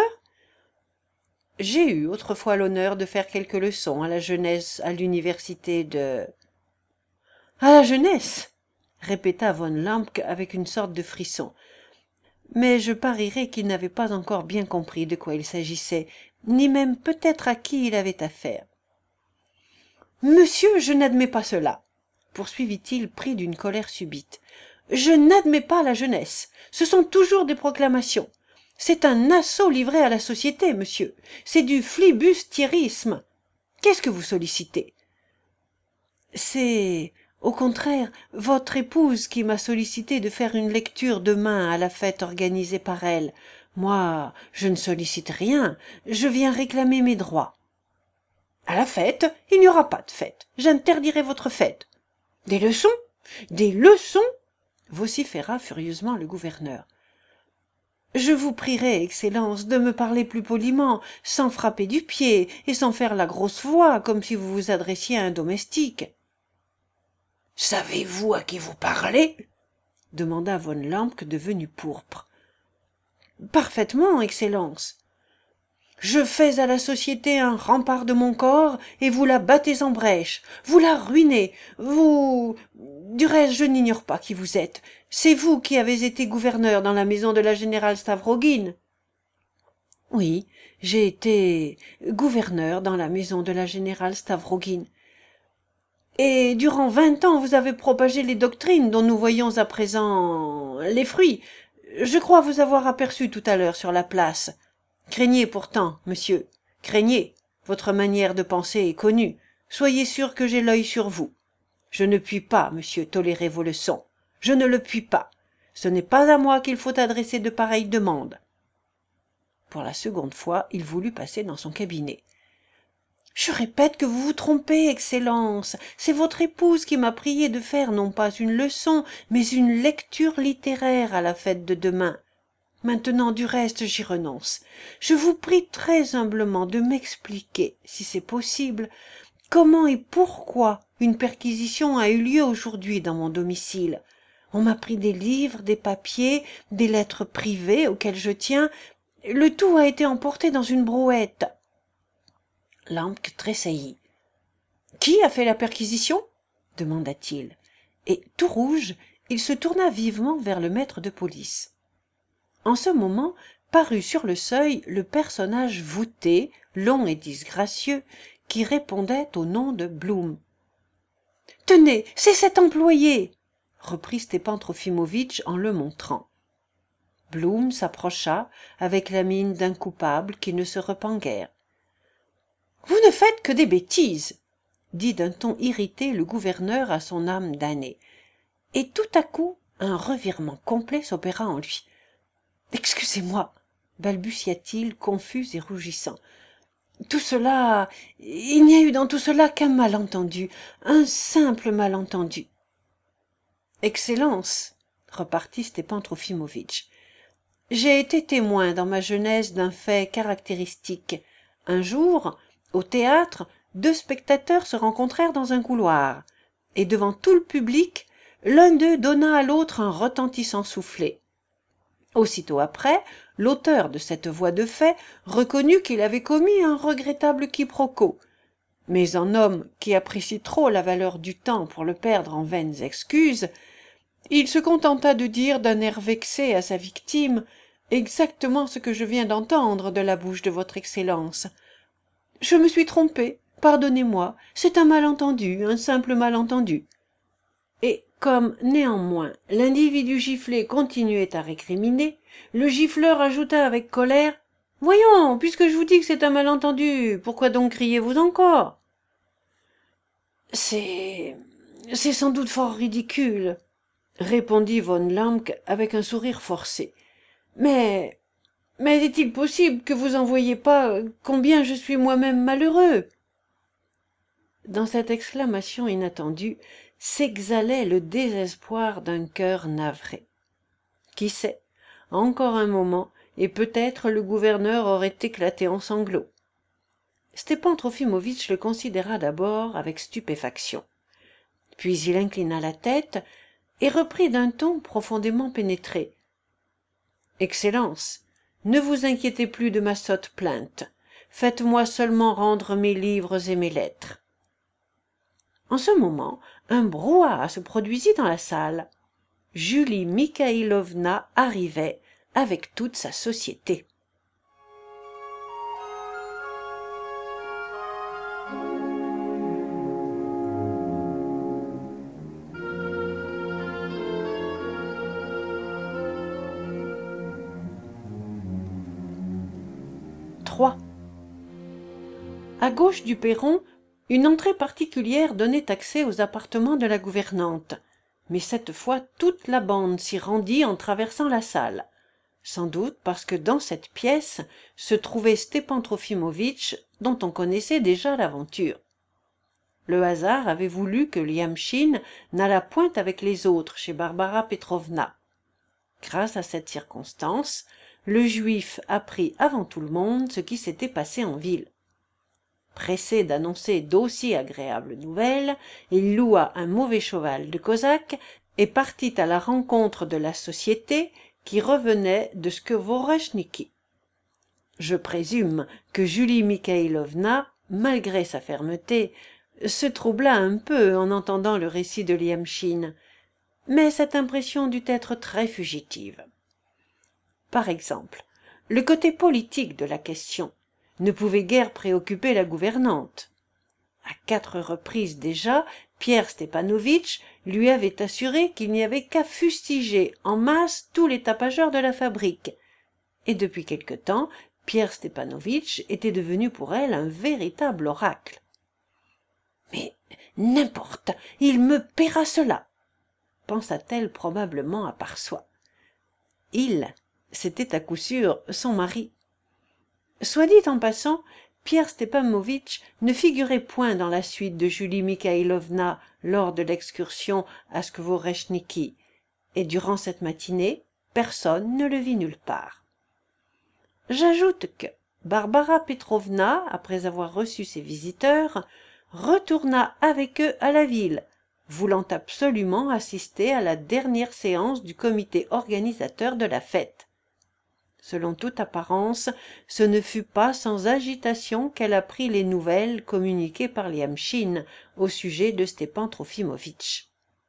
J'ai eu autrefois l'honneur de faire quelques leçons à la jeunesse à l'université de... À la jeunesse ! Répéta von Lamque avec une sorte de frisson. Mais je parierais qu'il n'avait pas encore bien compris de quoi il s'agissait, ni même peut-être à qui il avait affaire. « Monsieur, je n'admets pas cela !» poursuivit-il pris d'une colère subite. « Je n'admets pas la jeunesse. Ce sont toujours des proclamations. C'est un assaut livré à la société, monsieur. C'est du flibustiérisme. Qu'est-ce que vous sollicitez? C'est, au contraire, votre épouse qui m'a sollicité de faire une lecture demain à la fête organisée par elle. Moi, je ne sollicite rien. Je viens réclamer mes droits. À la fête, il n'y aura pas de fête. J'interdirai votre fête. Des leçons? Des leçons? Vociféra furieusement le gouverneur. Je vous prierai, Excellence, de me parler plus poliment, sans frapper du pied et sans faire la grosse voix, comme si vous vous adressiez à un domestique. Savez-vous à qui vous parlez? Demanda von Lamke devenu pourpre. Parfaitement, Excellence. Je fais à la société un rempart de mon corps, et vous la battez en brèche, vous la ruinez, vous... Du reste, je n'ignore pas qui vous êtes. C'est vous qui avez été gouverneur dans la maison de la générale Stavrogin. Oui, j'ai été gouverneur dans la maison de la générale Stavrogin. Et durant 20 ans, vous avez propagé les doctrines dont nous voyons à présent les fruits. Je crois vous avoir aperçu tout à l'heure sur la place. Craignez pourtant, monsieur, craignez. Votre manière de penser est connue. Soyez sûr que j'ai l'œil sur vous. Je ne puis pas, monsieur, tolérer vos leçons. Je ne le puis pas. Ce n'est pas à moi qu'il faut adresser de pareilles demandes. Pour la seconde fois, il voulut passer dans son cabinet. Je répète que vous vous trompez, Excellence. C'est votre épouse qui m'a prié de faire non pas une leçon, mais une lecture littéraire à la fête de demain. Maintenant, du reste, j'y renonce. Je vous prie très humblement de m'expliquer, si c'est possible, comment et pourquoi une perquisition a eu lieu aujourd'hui dans mon domicile. On m'a pris des livres, des papiers, des lettres privées auxquelles je tiens. Le tout a été emporté dans une brouette. Lamke tressaillit. Qui a fait la perquisition? Demanda-t-il. Et, tout rouge, il se tourna vivement vers le maître de police. En ce moment parut sur le seuil le personnage voûté, long et disgracieux, qui répondait au nom de Blum. « Tenez, c'est cet employé !» reprit Stepan Trofimovitch en le montrant. Blum s'approcha avec la mine d'un coupable qui ne se repent guère. « Vous ne faites que des bêtises !» dit d'un ton irrité le gouverneur à son âme damnée. Et tout à coup un revirement complet s'opéra en lui. « Excusez-moi, » balbutia-t-il, confus et rougissant. « Tout cela, il n'y a eu dans tout cela qu'un malentendu, un simple malentendu. »« Excellence, » repartit Stepan Trofimovitch, « j'ai été témoin dans ma jeunesse d'un fait caractéristique. Un jour, au théâtre, 2 spectateurs se rencontrèrent dans un couloir, et devant tout le public, l'un d'eux donna à l'autre un retentissant soufflet. Aussitôt après, l'auteur de cette voie de fait reconnut qu'il avait commis un regrettable quiproquo. Mais en homme qui apprécie trop la valeur du temps pour le perdre en vaines excuses, il se contenta de dire d'un air vexé à sa victime exactement ce que je viens d'entendre de la bouche de votre Excellence. « Je me suis trompé, pardonnez-moi, c'est un malentendu, un simple malentendu. » Et comme, néanmoins, l'individu giflé continuait à récriminer, le gifleur ajouta avec colère « Voyons, puisque je vous dis que c'est un malentendu, pourquoi donc criez-vous encore ?»« C'est sans doute fort ridicule, » répondit von Lamke avec un sourire forcé. « Mais est-il possible que vous en voyiez pas combien je suis moi-même malheureux ?» Dans cette exclamation inattendue s'exhalait le désespoir d'un cœur navré. Qui sait, encore un moment, et peut-être le gouverneur aurait éclaté en sanglots. Stepan Trofimovitch le considéra d'abord avec stupéfaction. Puis il inclina la tête et reprit d'un ton profondément pénétré. « Excellence, ne vous inquiétez plus de ma sotte plainte. Faites-moi seulement rendre mes livres et mes lettres. » En ce moment, un brouhaha se produisit dans la salle. Julie Mikhaïlovna arrivait avec toute sa société. 3. À gauche du perron, une entrée particulière donnait accès aux appartements de la gouvernante, mais cette fois toute la bande s'y rendit en traversant la salle, sans doute parce que dans cette pièce se trouvait Stepan Trofimovitch, dont on connaissait déjà l'aventure. Le hasard avait voulu que Lyamchine n'allât point avec les autres chez Barbara Petrovna. Grâce à cette circonstance, le juif apprit avant tout le monde ce qui s'était passé en ville. Pressé d'annoncer d'aussi agréables nouvelles, il loua un mauvais cheval de cosaque et partit à la rencontre de la société qui revenait de Skvoreshniki. Je présume que Julie Mikhailovna, malgré sa fermeté, se troubla un peu en entendant le récit de Lyamchine, mais cette impression dut être très fugitive. Par exemple, le côté politique de la question ne pouvait guère préoccuper la gouvernante. À 4 reprises déjà, Pierre Stepanovitch lui avait assuré qu'il n'y avait qu'à fustiger en masse tous les tapageurs de la fabrique, et depuis quelque temps, Pierre Stepanovitch était devenu pour elle un véritable oracle. « Mais n'importe, il me paiera cela !» pensa-t-elle probablement à part soi. Il, c'était à coup sûr son mari. Soit dit en passant, Pierre Stepanovitch ne figurait point dans la suite de Julie Mikhailovna lors de l'excursion à Skvoreshniki, et durant cette matinée, personne ne le vit nulle part. J'ajoute que Barbara Petrovna, après avoir reçu ses visiteurs, retourna avec eux à la ville, voulant absolument assister à la dernière séance du comité organisateur de la fête. Selon toute apparence, ce ne fut pas sans agitation qu'elle apprit les nouvelles communiquées par Lyamchine au sujet de Stepan Trofimovitch.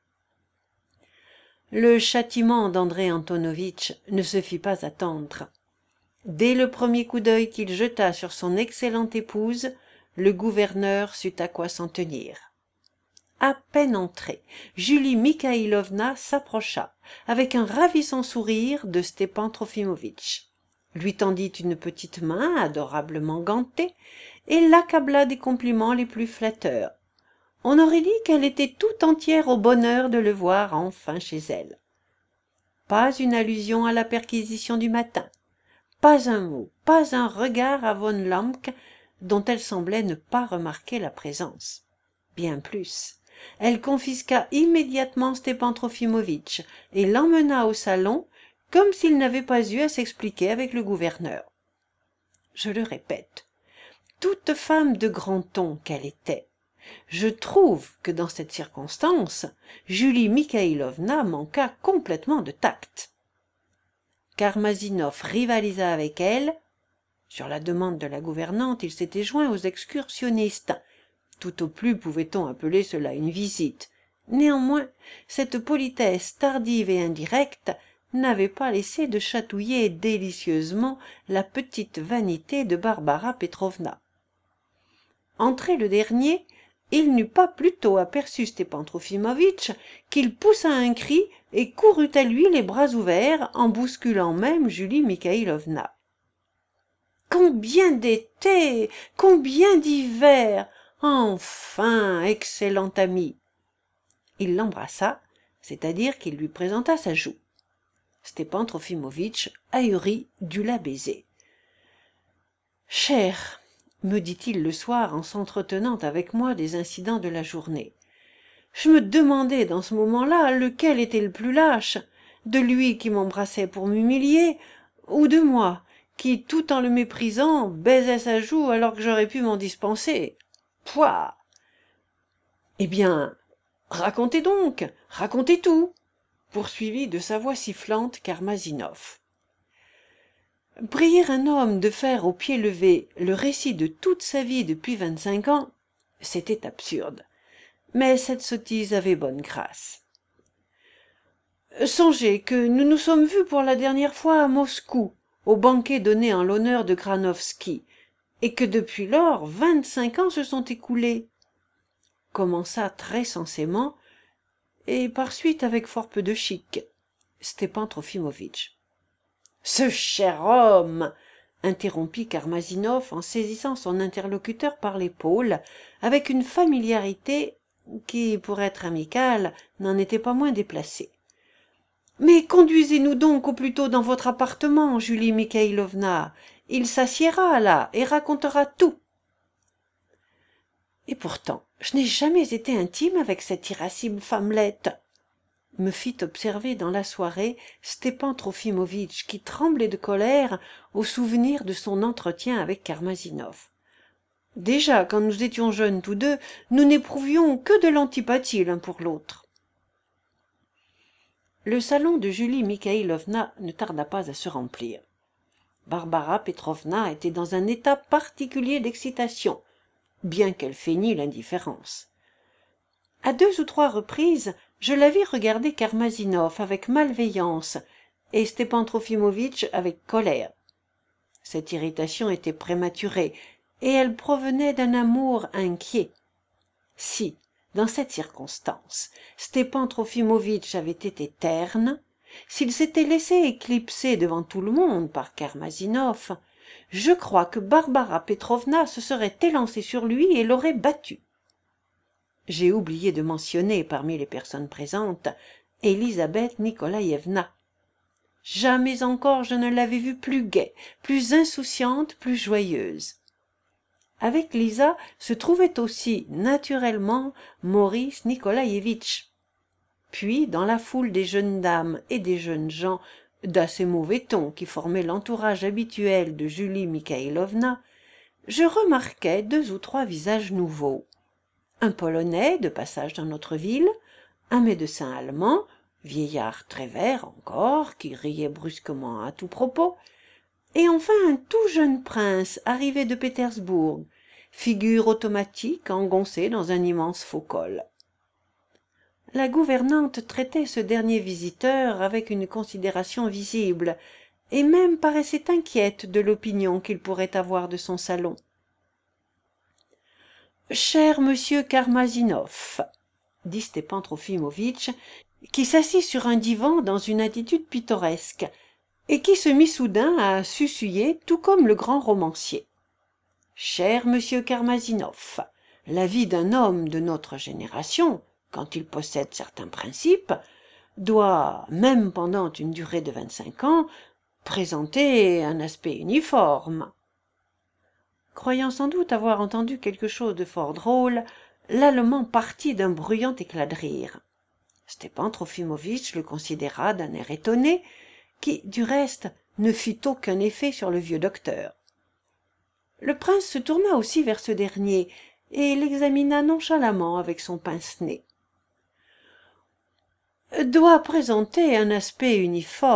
Le châtiment d'André Antonovitch ne se fit pas attendre. Dès le premier coup d'œil qu'il jeta sur son excellente épouse, le gouverneur sut à quoi s'en tenir. À peine entrée, Julie Mikhailovna s'approcha, avec un ravissant sourire, de Stepan Trofimovitch, lui tendit une petite main adorablement gantée, et l'accabla des compliments les plus flatteurs. On aurait dit qu'elle était tout entière au bonheur de le voir enfin chez elle. Pas une allusion à la perquisition du matin, pas un mot, pas un regard à von Lamke, dont elle semblait ne pas remarquer la présence. Bien plus, elle confisqua immédiatement Stepan Trofimovitch et l'emmena au salon comme s'il n'avait pas eu à s'expliquer avec le gouverneur. Je le répète, toute femme de grand ton qu'elle était, je trouve que dans cette circonstance, Julie Mikhailovna manqua complètement de tact. Karmazinov rivalisa avec elle. Sur la demande de la gouvernante, il s'était joint aux excursionnistes. Tout au plus pouvait-on appeler cela une visite. Néanmoins, cette politesse tardive et indirecte n'avait pas laissé de chatouiller délicieusement la petite vanité de Barbara Petrovna. Entré le dernier, il n'eut pas plus tôt aperçu Stepan Trofimovitch qu'il poussa un cri et courut à lui les bras ouverts, en bousculant même Julie Mikhailovna. « Combien d'étés, combien d'hivers! Enfin, excellent ami !» Il l'embrassa, c'est-à-dire qu'il lui présenta sa joue. Stepan Trofimovitch, ahuri, dut la baiser. « Cher, me dit-il le soir en s'entretenant avec moi des incidents de la journée, je me demandais dans ce moment-là lequel était le plus lâche, de lui qui m'embrassait pour m'humilier, ou de moi, qui, tout en le méprisant, baisait sa joue alors que j'aurais pu m'en dispenser. Pouah! Eh bien, racontez donc, racontez tout, poursuivit de sa voix sifflante Karmazinov. Prier un homme de faire au pied levé le récit de toute sa vie depuis 25 ans, c'était absurde, mais cette sottise avait bonne grâce. Songez que nous nous sommes vus pour la dernière fois à Moscou, au banquet donné en l'honneur de Granovski, et que depuis lors 25 ans se sont écoulés. Commença très sensément, et par suite avec fort peu de chic, Stepan Trofimovitch. Ce cher homme! interrompit Karmazinov en saisissant son interlocuteur par l'épaule, avec une familiarité qui, pour être amicale, n'en était pas moins déplacée. « Mais conduisez-nous donc au plus tôt dans votre appartement, Julie Mikhailovna. Il s'assiera là et racontera tout. » « Et pourtant, je n'ai jamais été intime avec cette irascible femmelette, » me fit observer dans la soirée Stepan Trofimovitch, qui tremblait de colère au souvenir de son entretien avec Karmazinov. Déjà, quand nous étions jeunes tous deux, nous n'éprouvions que de l'antipathie l'un pour l'autre. Le salon de Julie Mikhailovna ne tarda pas à se remplir. Barbara Petrovna était dans un état particulier d'excitation, bien qu'elle feignît l'indifférence. À 2 ou 3 reprises, je la vis regarder Karmazinov avec malveillance et Stepan Trofimovitch avec colère. Cette irritation était prématurée, et elle provenait d'un amour inquiet. Si, dans cette circonstance, Stepan Trofimovitch avait été terne, s'il s'était laissé éclipser devant tout le monde par Karmazinov, je crois que Barbara Petrovna se serait élancée sur lui et l'aurait battu. J'ai oublié de mentionner parmi les personnes présentes Élisabeth Nikolaïevna. Jamais encore je ne l'avais vue plus gaie, plus insouciante, plus joyeuse. Avec Lisa se trouvait aussi naturellement Maurice Nikolaïevitch. Puis, dans la foule des jeunes dames et des jeunes gens d'assez mauvais ton qui formaient l'entourage habituel de Julie Mikhailovna, je remarquai 2 ou 3 visages nouveaux. Un Polonais de passage dans notre ville, un médecin allemand, vieillard très vert encore, qui riait brusquement à tout propos, et enfin un tout jeune prince arrivé de Pétersbourg, figure automatique engoncée dans un immense faux-col. La gouvernante traitait ce dernier visiteur avec une considération visible, et même paraissait inquiète de l'opinion qu'il pourrait avoir de son salon. « Cher monsieur Karmazinov, » dit Stepan Trofimovitch, qui s'assit sur un divan dans une attitude pittoresque, et qui se mit soudain à susurrer tout comme le grand romancier. « Cher monsieur Karmazinov, la vie d'un homme de notre génération, quand il possède certains principes, doit, même pendant une durée de 25 ans, présenter un aspect uniforme. » Croyant sans doute avoir entendu quelque chose de fort drôle, l'Allemand partit d'un bruyant éclat de rire. Stepan Trofimovitch le considéra d'un air étonné, qui, du reste, ne fit aucun effet sur le vieux docteur. Le prince se tourna aussi vers ce dernier, et l'examina nonchalamment avec son pince-nez. « Doit présenter un aspect uniforme »,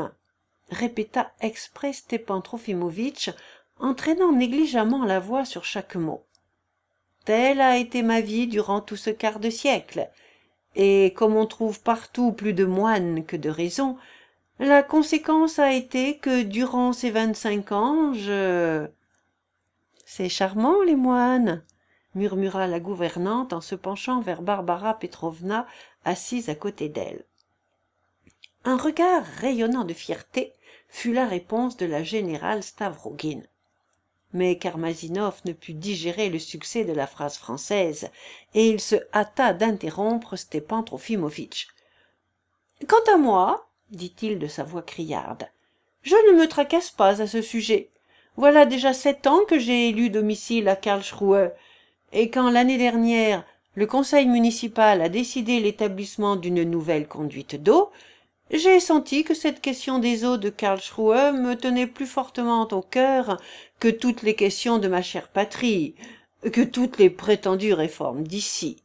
répéta exprès Stepan Trofimovitch, en traînant négligemment la voix sur chaque mot. « Telle a été ma vie durant tout ce quart de siècle, et comme on trouve partout plus de moines que de raison, la conséquence a été que durant ces 25 ans, je... »« C'est charmant, les moines !» murmura la gouvernante en se penchant vers Barbara Petrovna, assise à côté d'elle. Un regard rayonnant de fierté fut la réponse de la générale Stavrogin. Mais Karmazinov ne put digérer le succès de la phrase française, et il se hâta d'interrompre Stepan Trofimovitch. « Quant à moi, dit-il de sa voix criarde, je ne me tracasse pas à ce sujet. Voilà déjà 7 ans que j'ai élu domicile à Karlsruhe, et quand l'année dernière le conseil municipal a décidé l'établissement d'une nouvelle conduite d'eau, j'ai senti que cette question des eaux de Karlsruhe me tenait plus fortement au cœur que toutes les questions de ma chère patrie, que toutes les prétendues réformes d'ici.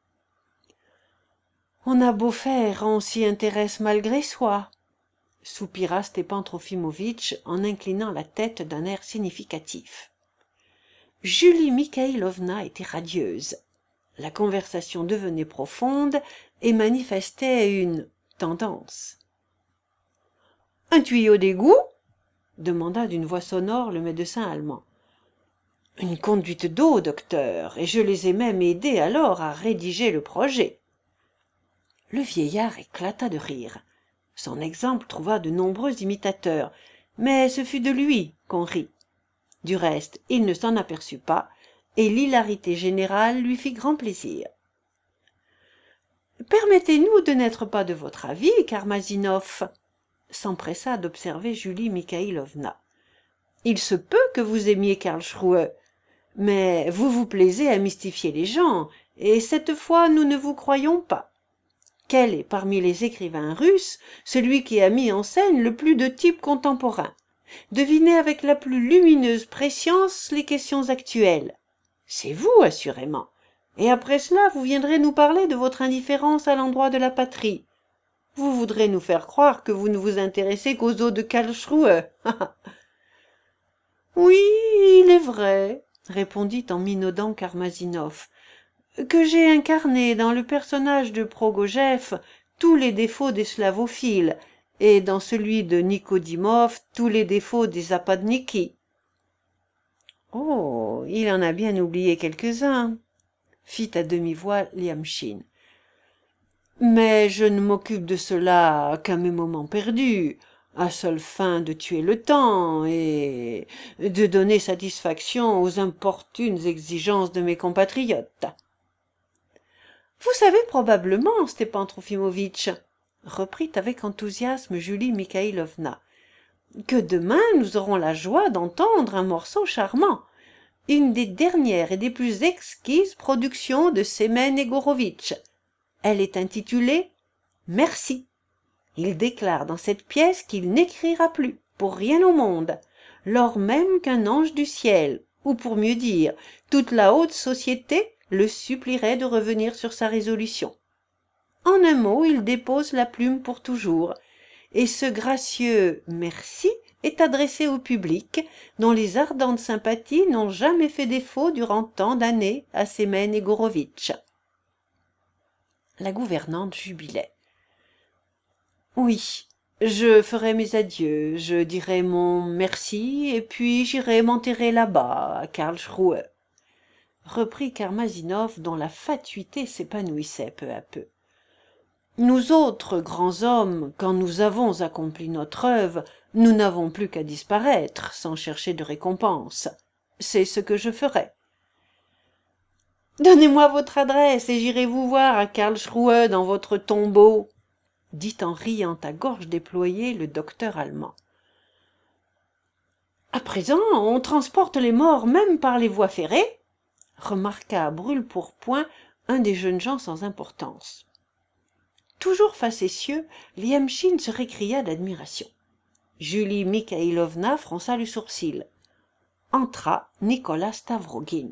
On a beau faire, on s'y intéresse malgré soi, soupira Stepan Trofimovitch en inclinant la tête d'un air significatif. Julie Mikhailovna était radieuse. La conversation devenait profonde et manifestait une tendance. « Un tuyau d'égout » demanda d'une voix sonore le médecin allemand. « Une conduite d'eau, docteur, et je les ai même aidés alors à rédiger le projet. » Le vieillard éclata de rire. Son exemple trouva de nombreux imitateurs, mais ce fut de lui qu'on rit. Du reste, il ne s'en aperçut pas, et l'hilarité générale lui fit grand plaisir. « Permettez-nous de n'être pas de votre avis, Karmazinov, » s'empressa d'observer Julie Mikhailovna. « Il se peut que vous aimiez Karlsruhe, mais vous vous plaisez à mystifier les gens, et cette fois nous ne vous croyons pas. Quel est parmi les écrivains russes celui qui a mis en scène le plus de types contemporains? Devinez avec la plus lumineuse prescience les questions actuelles. C'est vous, assurément. Et après cela, vous viendrez nous parler de votre indifférence à l'endroit de la patrie. Vous voudrez nous faire croire que vous ne vous intéressez qu'aux eaux de Karlsruhe. Oui, il est vrai, répondit en minaudant Karmazinov, que j'ai incarné dans le personnage de Progojef tous les défauts des slavophiles, et dans celui de Nikodimov tous les défauts des zapadniki. Oh, il en a bien oublié quelques-uns, fit à demi-voix Liamchine. Mais je ne m'occupe de cela qu'à mes moments perdus, à seule fin de tuer le temps et de donner satisfaction aux importunes exigences de mes compatriotes. Vous savez probablement, Stepan Trofimovitch, reprit avec enthousiasme Julie Mikhailovna, que demain nous aurons la joie d'entendre un morceau charmant, une des dernières et des plus exquises productions de Semen Egorovitch. Elle est intitulée « Merci ». Il déclare dans cette pièce qu'il n'écrira plus, pour rien au monde, lors même qu'un ange du ciel, ou pour mieux dire, toute la haute société le supplierait de revenir sur sa résolution. En un mot, il dépose la plume pour toujours, et ce gracieux « merci » est adressé au public, dont les ardentes sympathies n'ont jamais fait défaut durant tant d'années à Semen Egorovitch. La gouvernante jubilait. « Oui, je ferai mes adieux, je dirai mon merci, et puis j'irai m'enterrer là-bas, à Karlsruhe, » reprit Karmazinov, dont la fatuité s'épanouissait peu à peu. Nous autres grands hommes, quand nous avons accompli notre œuvre, nous n'avons plus qu'à disparaître, sans chercher de récompense. C'est ce que je ferai. Donnez-moi votre adresse et j'irai vous voir à Karlsruhe dans votre tombeau, dit en riant à gorge déployée le docteur allemand. À présent, on transporte les morts même par les voies ferrées, remarqua à brûle-pourpoint un des jeunes gens sans importance. Toujours facétieux, Liamchine se récria d'admiration. Julie Mikhailovna fronça le sourcil. Entra Nicolas Stavrogin.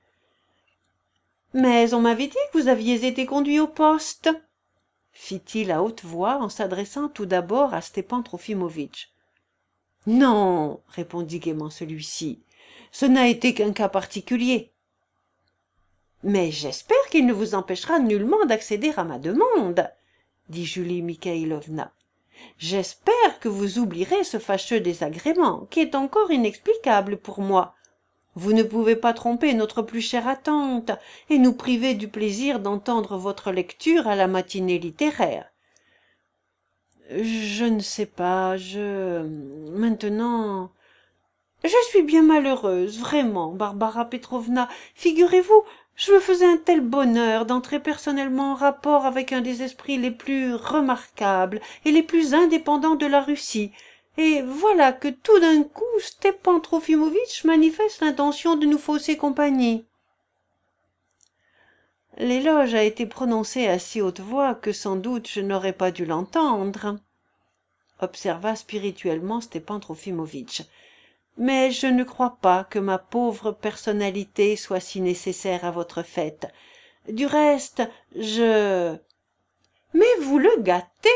« Mais on m'avait dit que vous aviez été conduit au poste, » fit-il à haute voix en s'adressant tout d'abord à Stepan Trofimovitch. « Non, » répondit gaiement celui-ci, « ce n'a été qu'un cas particulier. »« Mais j'espère qu'il ne vous empêchera nullement d'accéder à ma demande, » dit Julie Mikhailovna. « J'espère que vous oublierez ce fâcheux désagrément, qui est encore inexplicable pour moi. Vous ne pouvez pas tromper notre plus chère attente et nous priver du plaisir d'entendre votre lecture à la matinée littéraire. »« Je ne sais pas, Maintenant... Je suis bien malheureuse, vraiment, Barbara Petrovna. Figurez-vous, je me faisais un tel bonheur d'entrer personnellement en rapport avec un des esprits les plus remarquables et les plus indépendants de la Russie. Et voilà que tout d'un coup Stepan Trofimovitch manifeste l'intention de nous fausser compagnie. » L'éloge a été prononcé à si haute voix que sans doute je n'aurais pas dû l'entendre, observa spirituellement Stepan Trofimovitch. Mais je ne crois pas que ma pauvre personnalité soit si nécessaire à votre fête. Du reste, je... « Mais vous le gâtez !»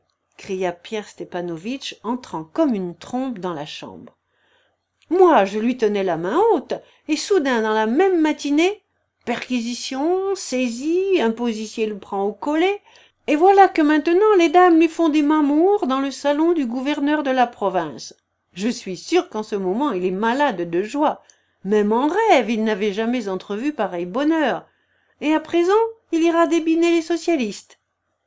cria Pierre Stepanovitch, entrant comme une trombe dans la chambre. « Moi, je lui tenais la main haute, et soudain, dans la même matinée, perquisition, saisie, un policier le prend au collet, et voilà que maintenant les dames lui font des mamours dans le salon du gouverneur de la province. Je suis sûr qu'en ce moment il est malade de joie. Même en rêve, il n'avait jamais entrevu pareil bonheur. Et à présent, il ira débiner les socialistes. »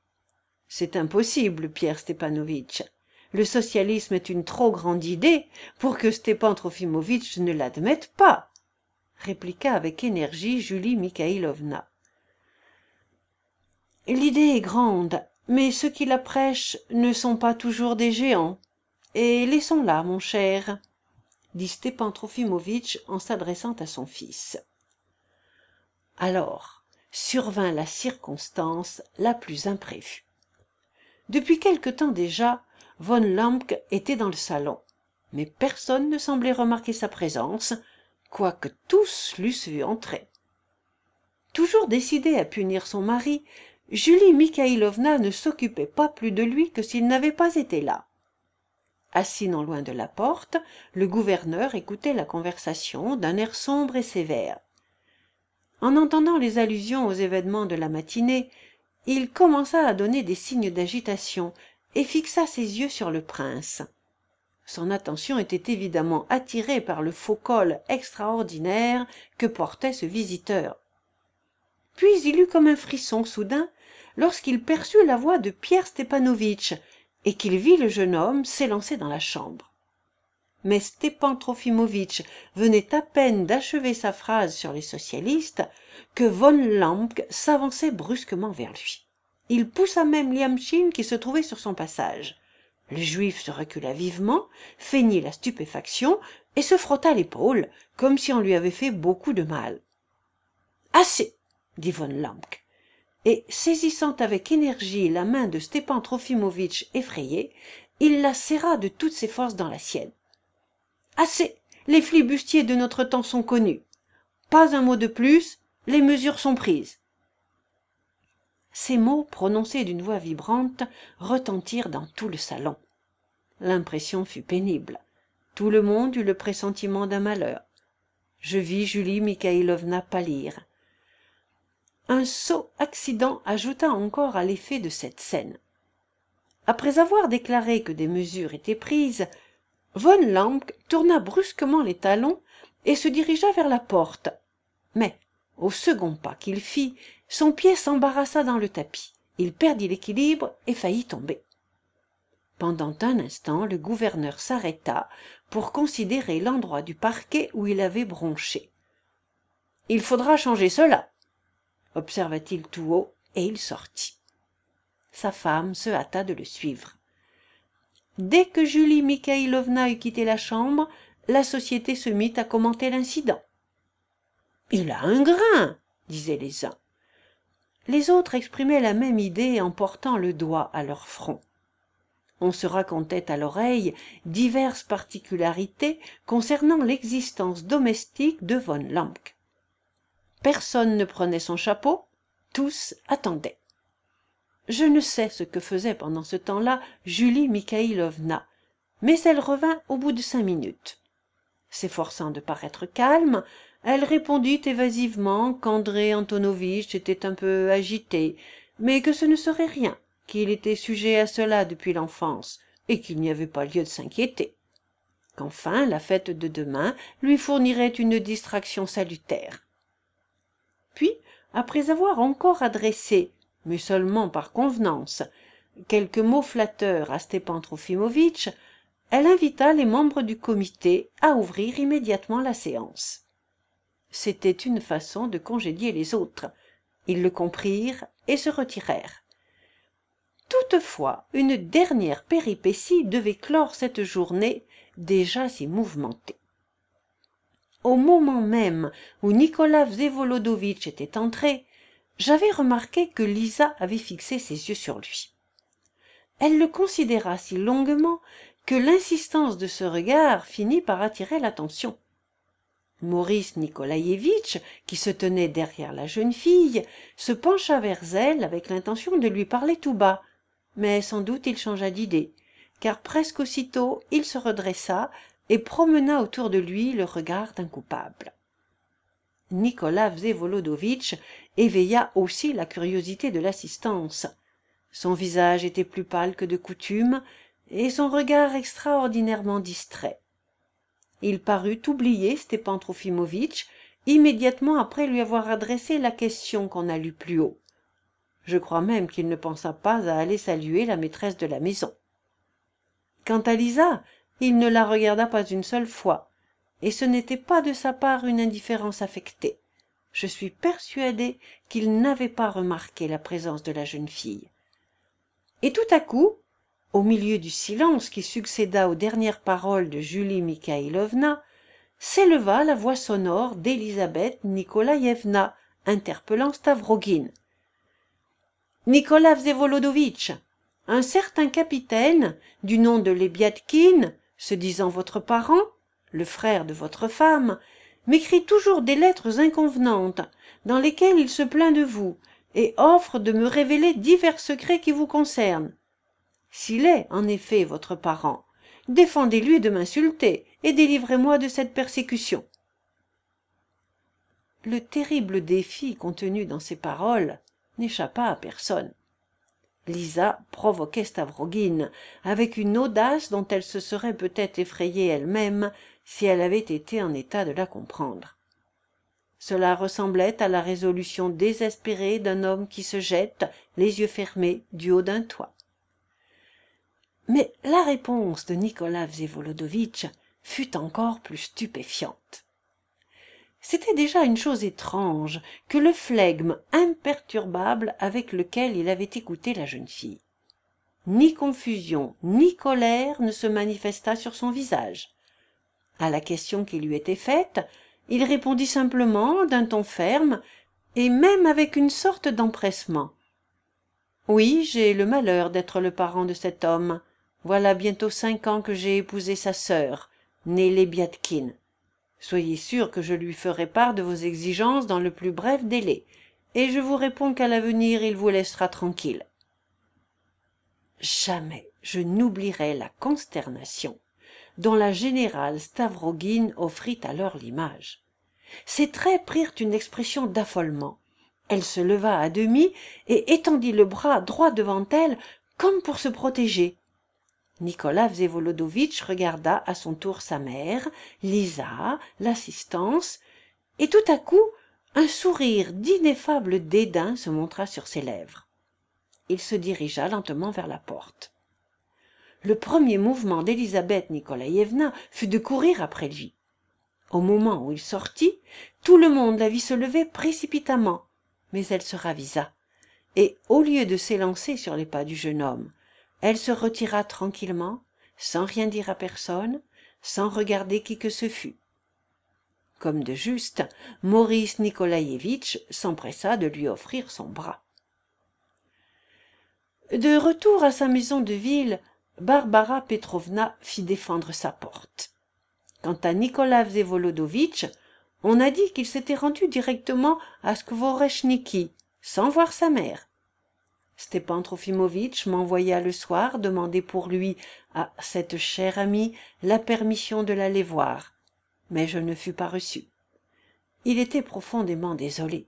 « C'est impossible, Pierre Stepanovitch. Le socialisme est une trop grande idée pour que Stepan Trofimovitch ne l'admette pas, répliqua avec énergie Julie Mikhailovna. L'idée est grande, mais ceux qui la prêchent ne sont pas toujours des géants. Et laissons-la, mon cher, dit Stepan Trofimovitch en s'adressant à son fils. Alors survint la circonstance la plus imprévue. Depuis quelque temps déjà, von Lamke était dans le salon, mais personne ne semblait remarquer sa présence, quoique tous l'eussent vu entrer. Toujours décidée à punir son mari, Julie Mikhailovna ne s'occupait pas plus de lui que s'il n'avait pas été là. Assis non loin de la porte, le gouverneur écoutait la conversation d'un air sombre et sévère. En entendant les allusions aux événements de la matinée, il commença à donner des signes d'agitation et fixa ses yeux sur le prince. Son attention était évidemment attirée par le faux col extraordinaire que portait ce visiteur. Puis il eut comme un frisson soudain lorsqu'il perçut la voix de Pierre Stepanovitch et qu'il vit le jeune homme s'élancer dans la chambre. Mais Stepan Trofimovitch venait à peine d'achever sa phrase sur les socialistes que von Lamke s'avançait brusquement vers lui. Il poussa même Liamchine qui se trouvait sur son passage. Le juif se recula vivement, feignit la stupéfaction et se frotta l'épaule, comme si on lui avait fait beaucoup de mal. « Assez !» dit von Lamke, et saisissant avec énergie la main de Stepan Trofimovitch effrayé, il la serra de toutes ses forces dans la sienne. « Assez ! Les flibustiers de notre temps sont connus. Pas un mot de plus, les mesures sont prises. » Ces mots, prononcés d'une voix vibrante, retentirent dans tout le salon. L'impression fut pénible. Tout le monde eut le pressentiment d'un malheur. Je vis Julie Mikhailovna pâlir. Un sot accident ajouta encore à l'effet de cette scène. Après avoir déclaré que des mesures étaient prises, von Lamke tourna brusquement les talons et se dirigea vers la porte. Mais, au second pas qu'il fit, son pied s'embarrassa dans le tapis. Il perdit l'équilibre et faillit tomber. Pendant un instant, le gouverneur s'arrêta pour considérer l'endroit du parquet où il avait bronché. « Il faudra changer cela !» observa-t-il tout haut, et il sortit. Sa femme se hâta de le suivre. Dès que Julie Mikhailovna eut quitté la chambre, la société se mit à commenter l'incident. « Il a un grain !» disaient les uns. Les autres exprimaient la même idée en portant le doigt à leur front. On se racontait à l'oreille diverses particularités concernant l'existence domestique de von Lamke. Personne ne prenait son chapeau, tous attendaient. Je ne sais ce que faisait pendant ce temps-là Julie Mikhailovna, mais elle revint au bout de 5 minutes. S'efforçant de paraître calme, elle répondit évasivement qu'André Antonovitch était un peu agité, mais que ce ne serait rien, qu'il était sujet à cela depuis l'enfance, et qu'il n'y avait pas lieu de s'inquiéter. Qu'enfin la fête de demain lui fournirait une distraction salutaire. Puis, après avoir encore adressé, mais seulement par convenance, quelques mots flatteurs à Stepan Trofimovitch, elle invita les membres du comité à ouvrir immédiatement la séance. C'était une façon de congédier les autres. Ils le comprirent et se retirèrent. Toutefois, une dernière péripétie devait clore cette journée déjà si mouvementée. Au moment même où Nicolas Vsevolodovitch était entré, j'avais remarqué que Lisa avait fixé ses yeux sur lui. Elle le considéra si longuement que l'insistance de ce regard finit par attirer l'attention. Maurice Nikolaïevitch, qui se tenait derrière la jeune fille, se pencha vers elle avec l'intention de lui parler tout bas, mais sans doute il changea d'idée, car presque aussitôt il se redressa et promena autour de lui le regard d'un coupable. Nicolas Vsevolodovitch éveilla aussi la curiosité de l'assistance. Son visage était plus pâle que de coutume, et son regard extraordinairement distrait. Il parut oublier Stepan Trofimovitch immédiatement après lui avoir adressé la question qu'on a lue plus haut. Je crois même qu'il ne pensa pas à aller saluer la maîtresse de la maison. Quant à Lisa, il ne la regarda pas une seule fois, et ce n'était pas de sa part une indifférence affectée. Je suis persuadée qu'il n'avait pas remarqué la présence de la jeune fille. Et tout à coup, au milieu du silence qui succéda aux dernières paroles de Julie Mikhailovna, s'éleva la voix sonore d'Elisabeth Nikolaïevna, interpellant Stavrogin. « Nicolas Vsevolodovitch, un certain capitaine, du nom de Lebiadkin, se disant votre parent, le frère de votre femme, m'écrit toujours des lettres inconvenantes, dans lesquelles il se plaint de vous, et offre de me révéler divers secrets qui vous concernent. S'il est, en effet, votre parent, défendez-lui de m'insulter, et délivrez-moi de cette persécution. » Le terrible défi contenu dans ces paroles n'échappa à personne. Lisa provoquait Stavrogin avec une audace dont elle se serait peut-être effrayée elle-même si elle avait été en état de la comprendre. Cela ressemblait à la résolution désespérée d'un homme qui se jette, les yeux fermés, du haut d'un toit. Mais la réponse de Nicolas Vsevolodovitch fut encore plus stupéfiante. C'était déjà une chose étrange que le flegme imperturbable avec lequel il avait écouté la jeune fille. Ni confusion, ni colère ne se manifesta sur son visage. À la question qui lui était faite, il répondit simplement d'un ton ferme et même avec une sorte d'empressement. « Oui, j'ai le malheur d'être le parent de cet homme. Voilà bientôt 5 ans que j'ai épousé sa sœur, née Lebiadkin. Soyez sûr que je lui ferai part de vos exigences dans le plus bref délai, et je vous réponds qu'à l'avenir il vous laissera tranquille. » Jamais je n'oublierai la consternation dont la générale Stavrogin offrit alors l'image. Ses traits prirent une expression d'affolement. Elle se leva à demi et étendit le bras droit devant elle, comme pour se protéger. Nicolas Vsevolodovitch regarda à son tour sa mère, Lisa, l'assistance, et tout à coup un sourire d'ineffable dédain se montra sur ses lèvres. Il se dirigea lentement vers la porte. Le premier mouvement d'Elisabeth Nikolaïevna fut de courir après lui. Au moment où il sortit, tout le monde la vit se lever précipitamment, mais elle se ravisa, et au lieu de s'élancer sur les pas du jeune homme, elle se retira tranquillement, sans rien dire à personne, sans regarder qui que ce fût. Comme de juste, Maurice Nikolaïevitch s'empressa de lui offrir son bras. De retour à sa maison de ville, Barbara Petrovna fit défendre sa porte. Quant à Nicolas Vsevolodovitch, on a dit qu'il s'était rendu directement à Skvorechniki, sans voir sa mère. Stepan Trofimovitch m'envoya le soir demander pour lui, à cette chère amie, la permission de l'aller voir, mais je ne fus pas reçu. Il était profondément désolé.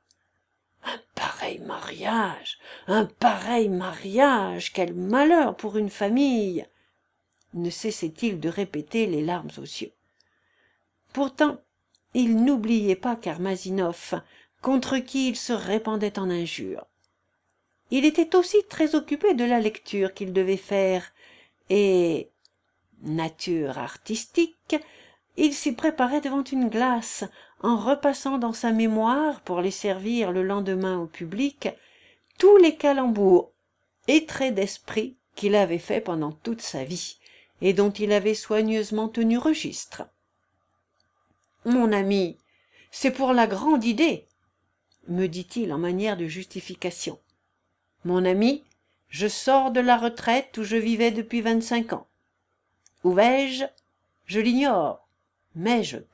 Un pareil mariage, quel malheur pour une famille, ne cessait-il de répéter les larmes aux yeux. Pourtant, il n'oubliait pas Karmazinov, contre qui il se répandait en injures. Il était aussi très occupé de la lecture qu'il devait faire, et, nature artistique, il s'y préparait devant une glace, en repassant dans sa mémoire, pour les servir le lendemain au public, tous les calembours et traits d'esprit qu'il avait faits pendant toute sa vie, et dont il avait soigneusement tenu registre. « Mon ami, c'est pour la grande idée, » me dit-il en manière de justification. « Mon ami, je sors de la retraite où je vivais depuis 25 ans. Où vais-je? Je l'ignore, mais je pars. »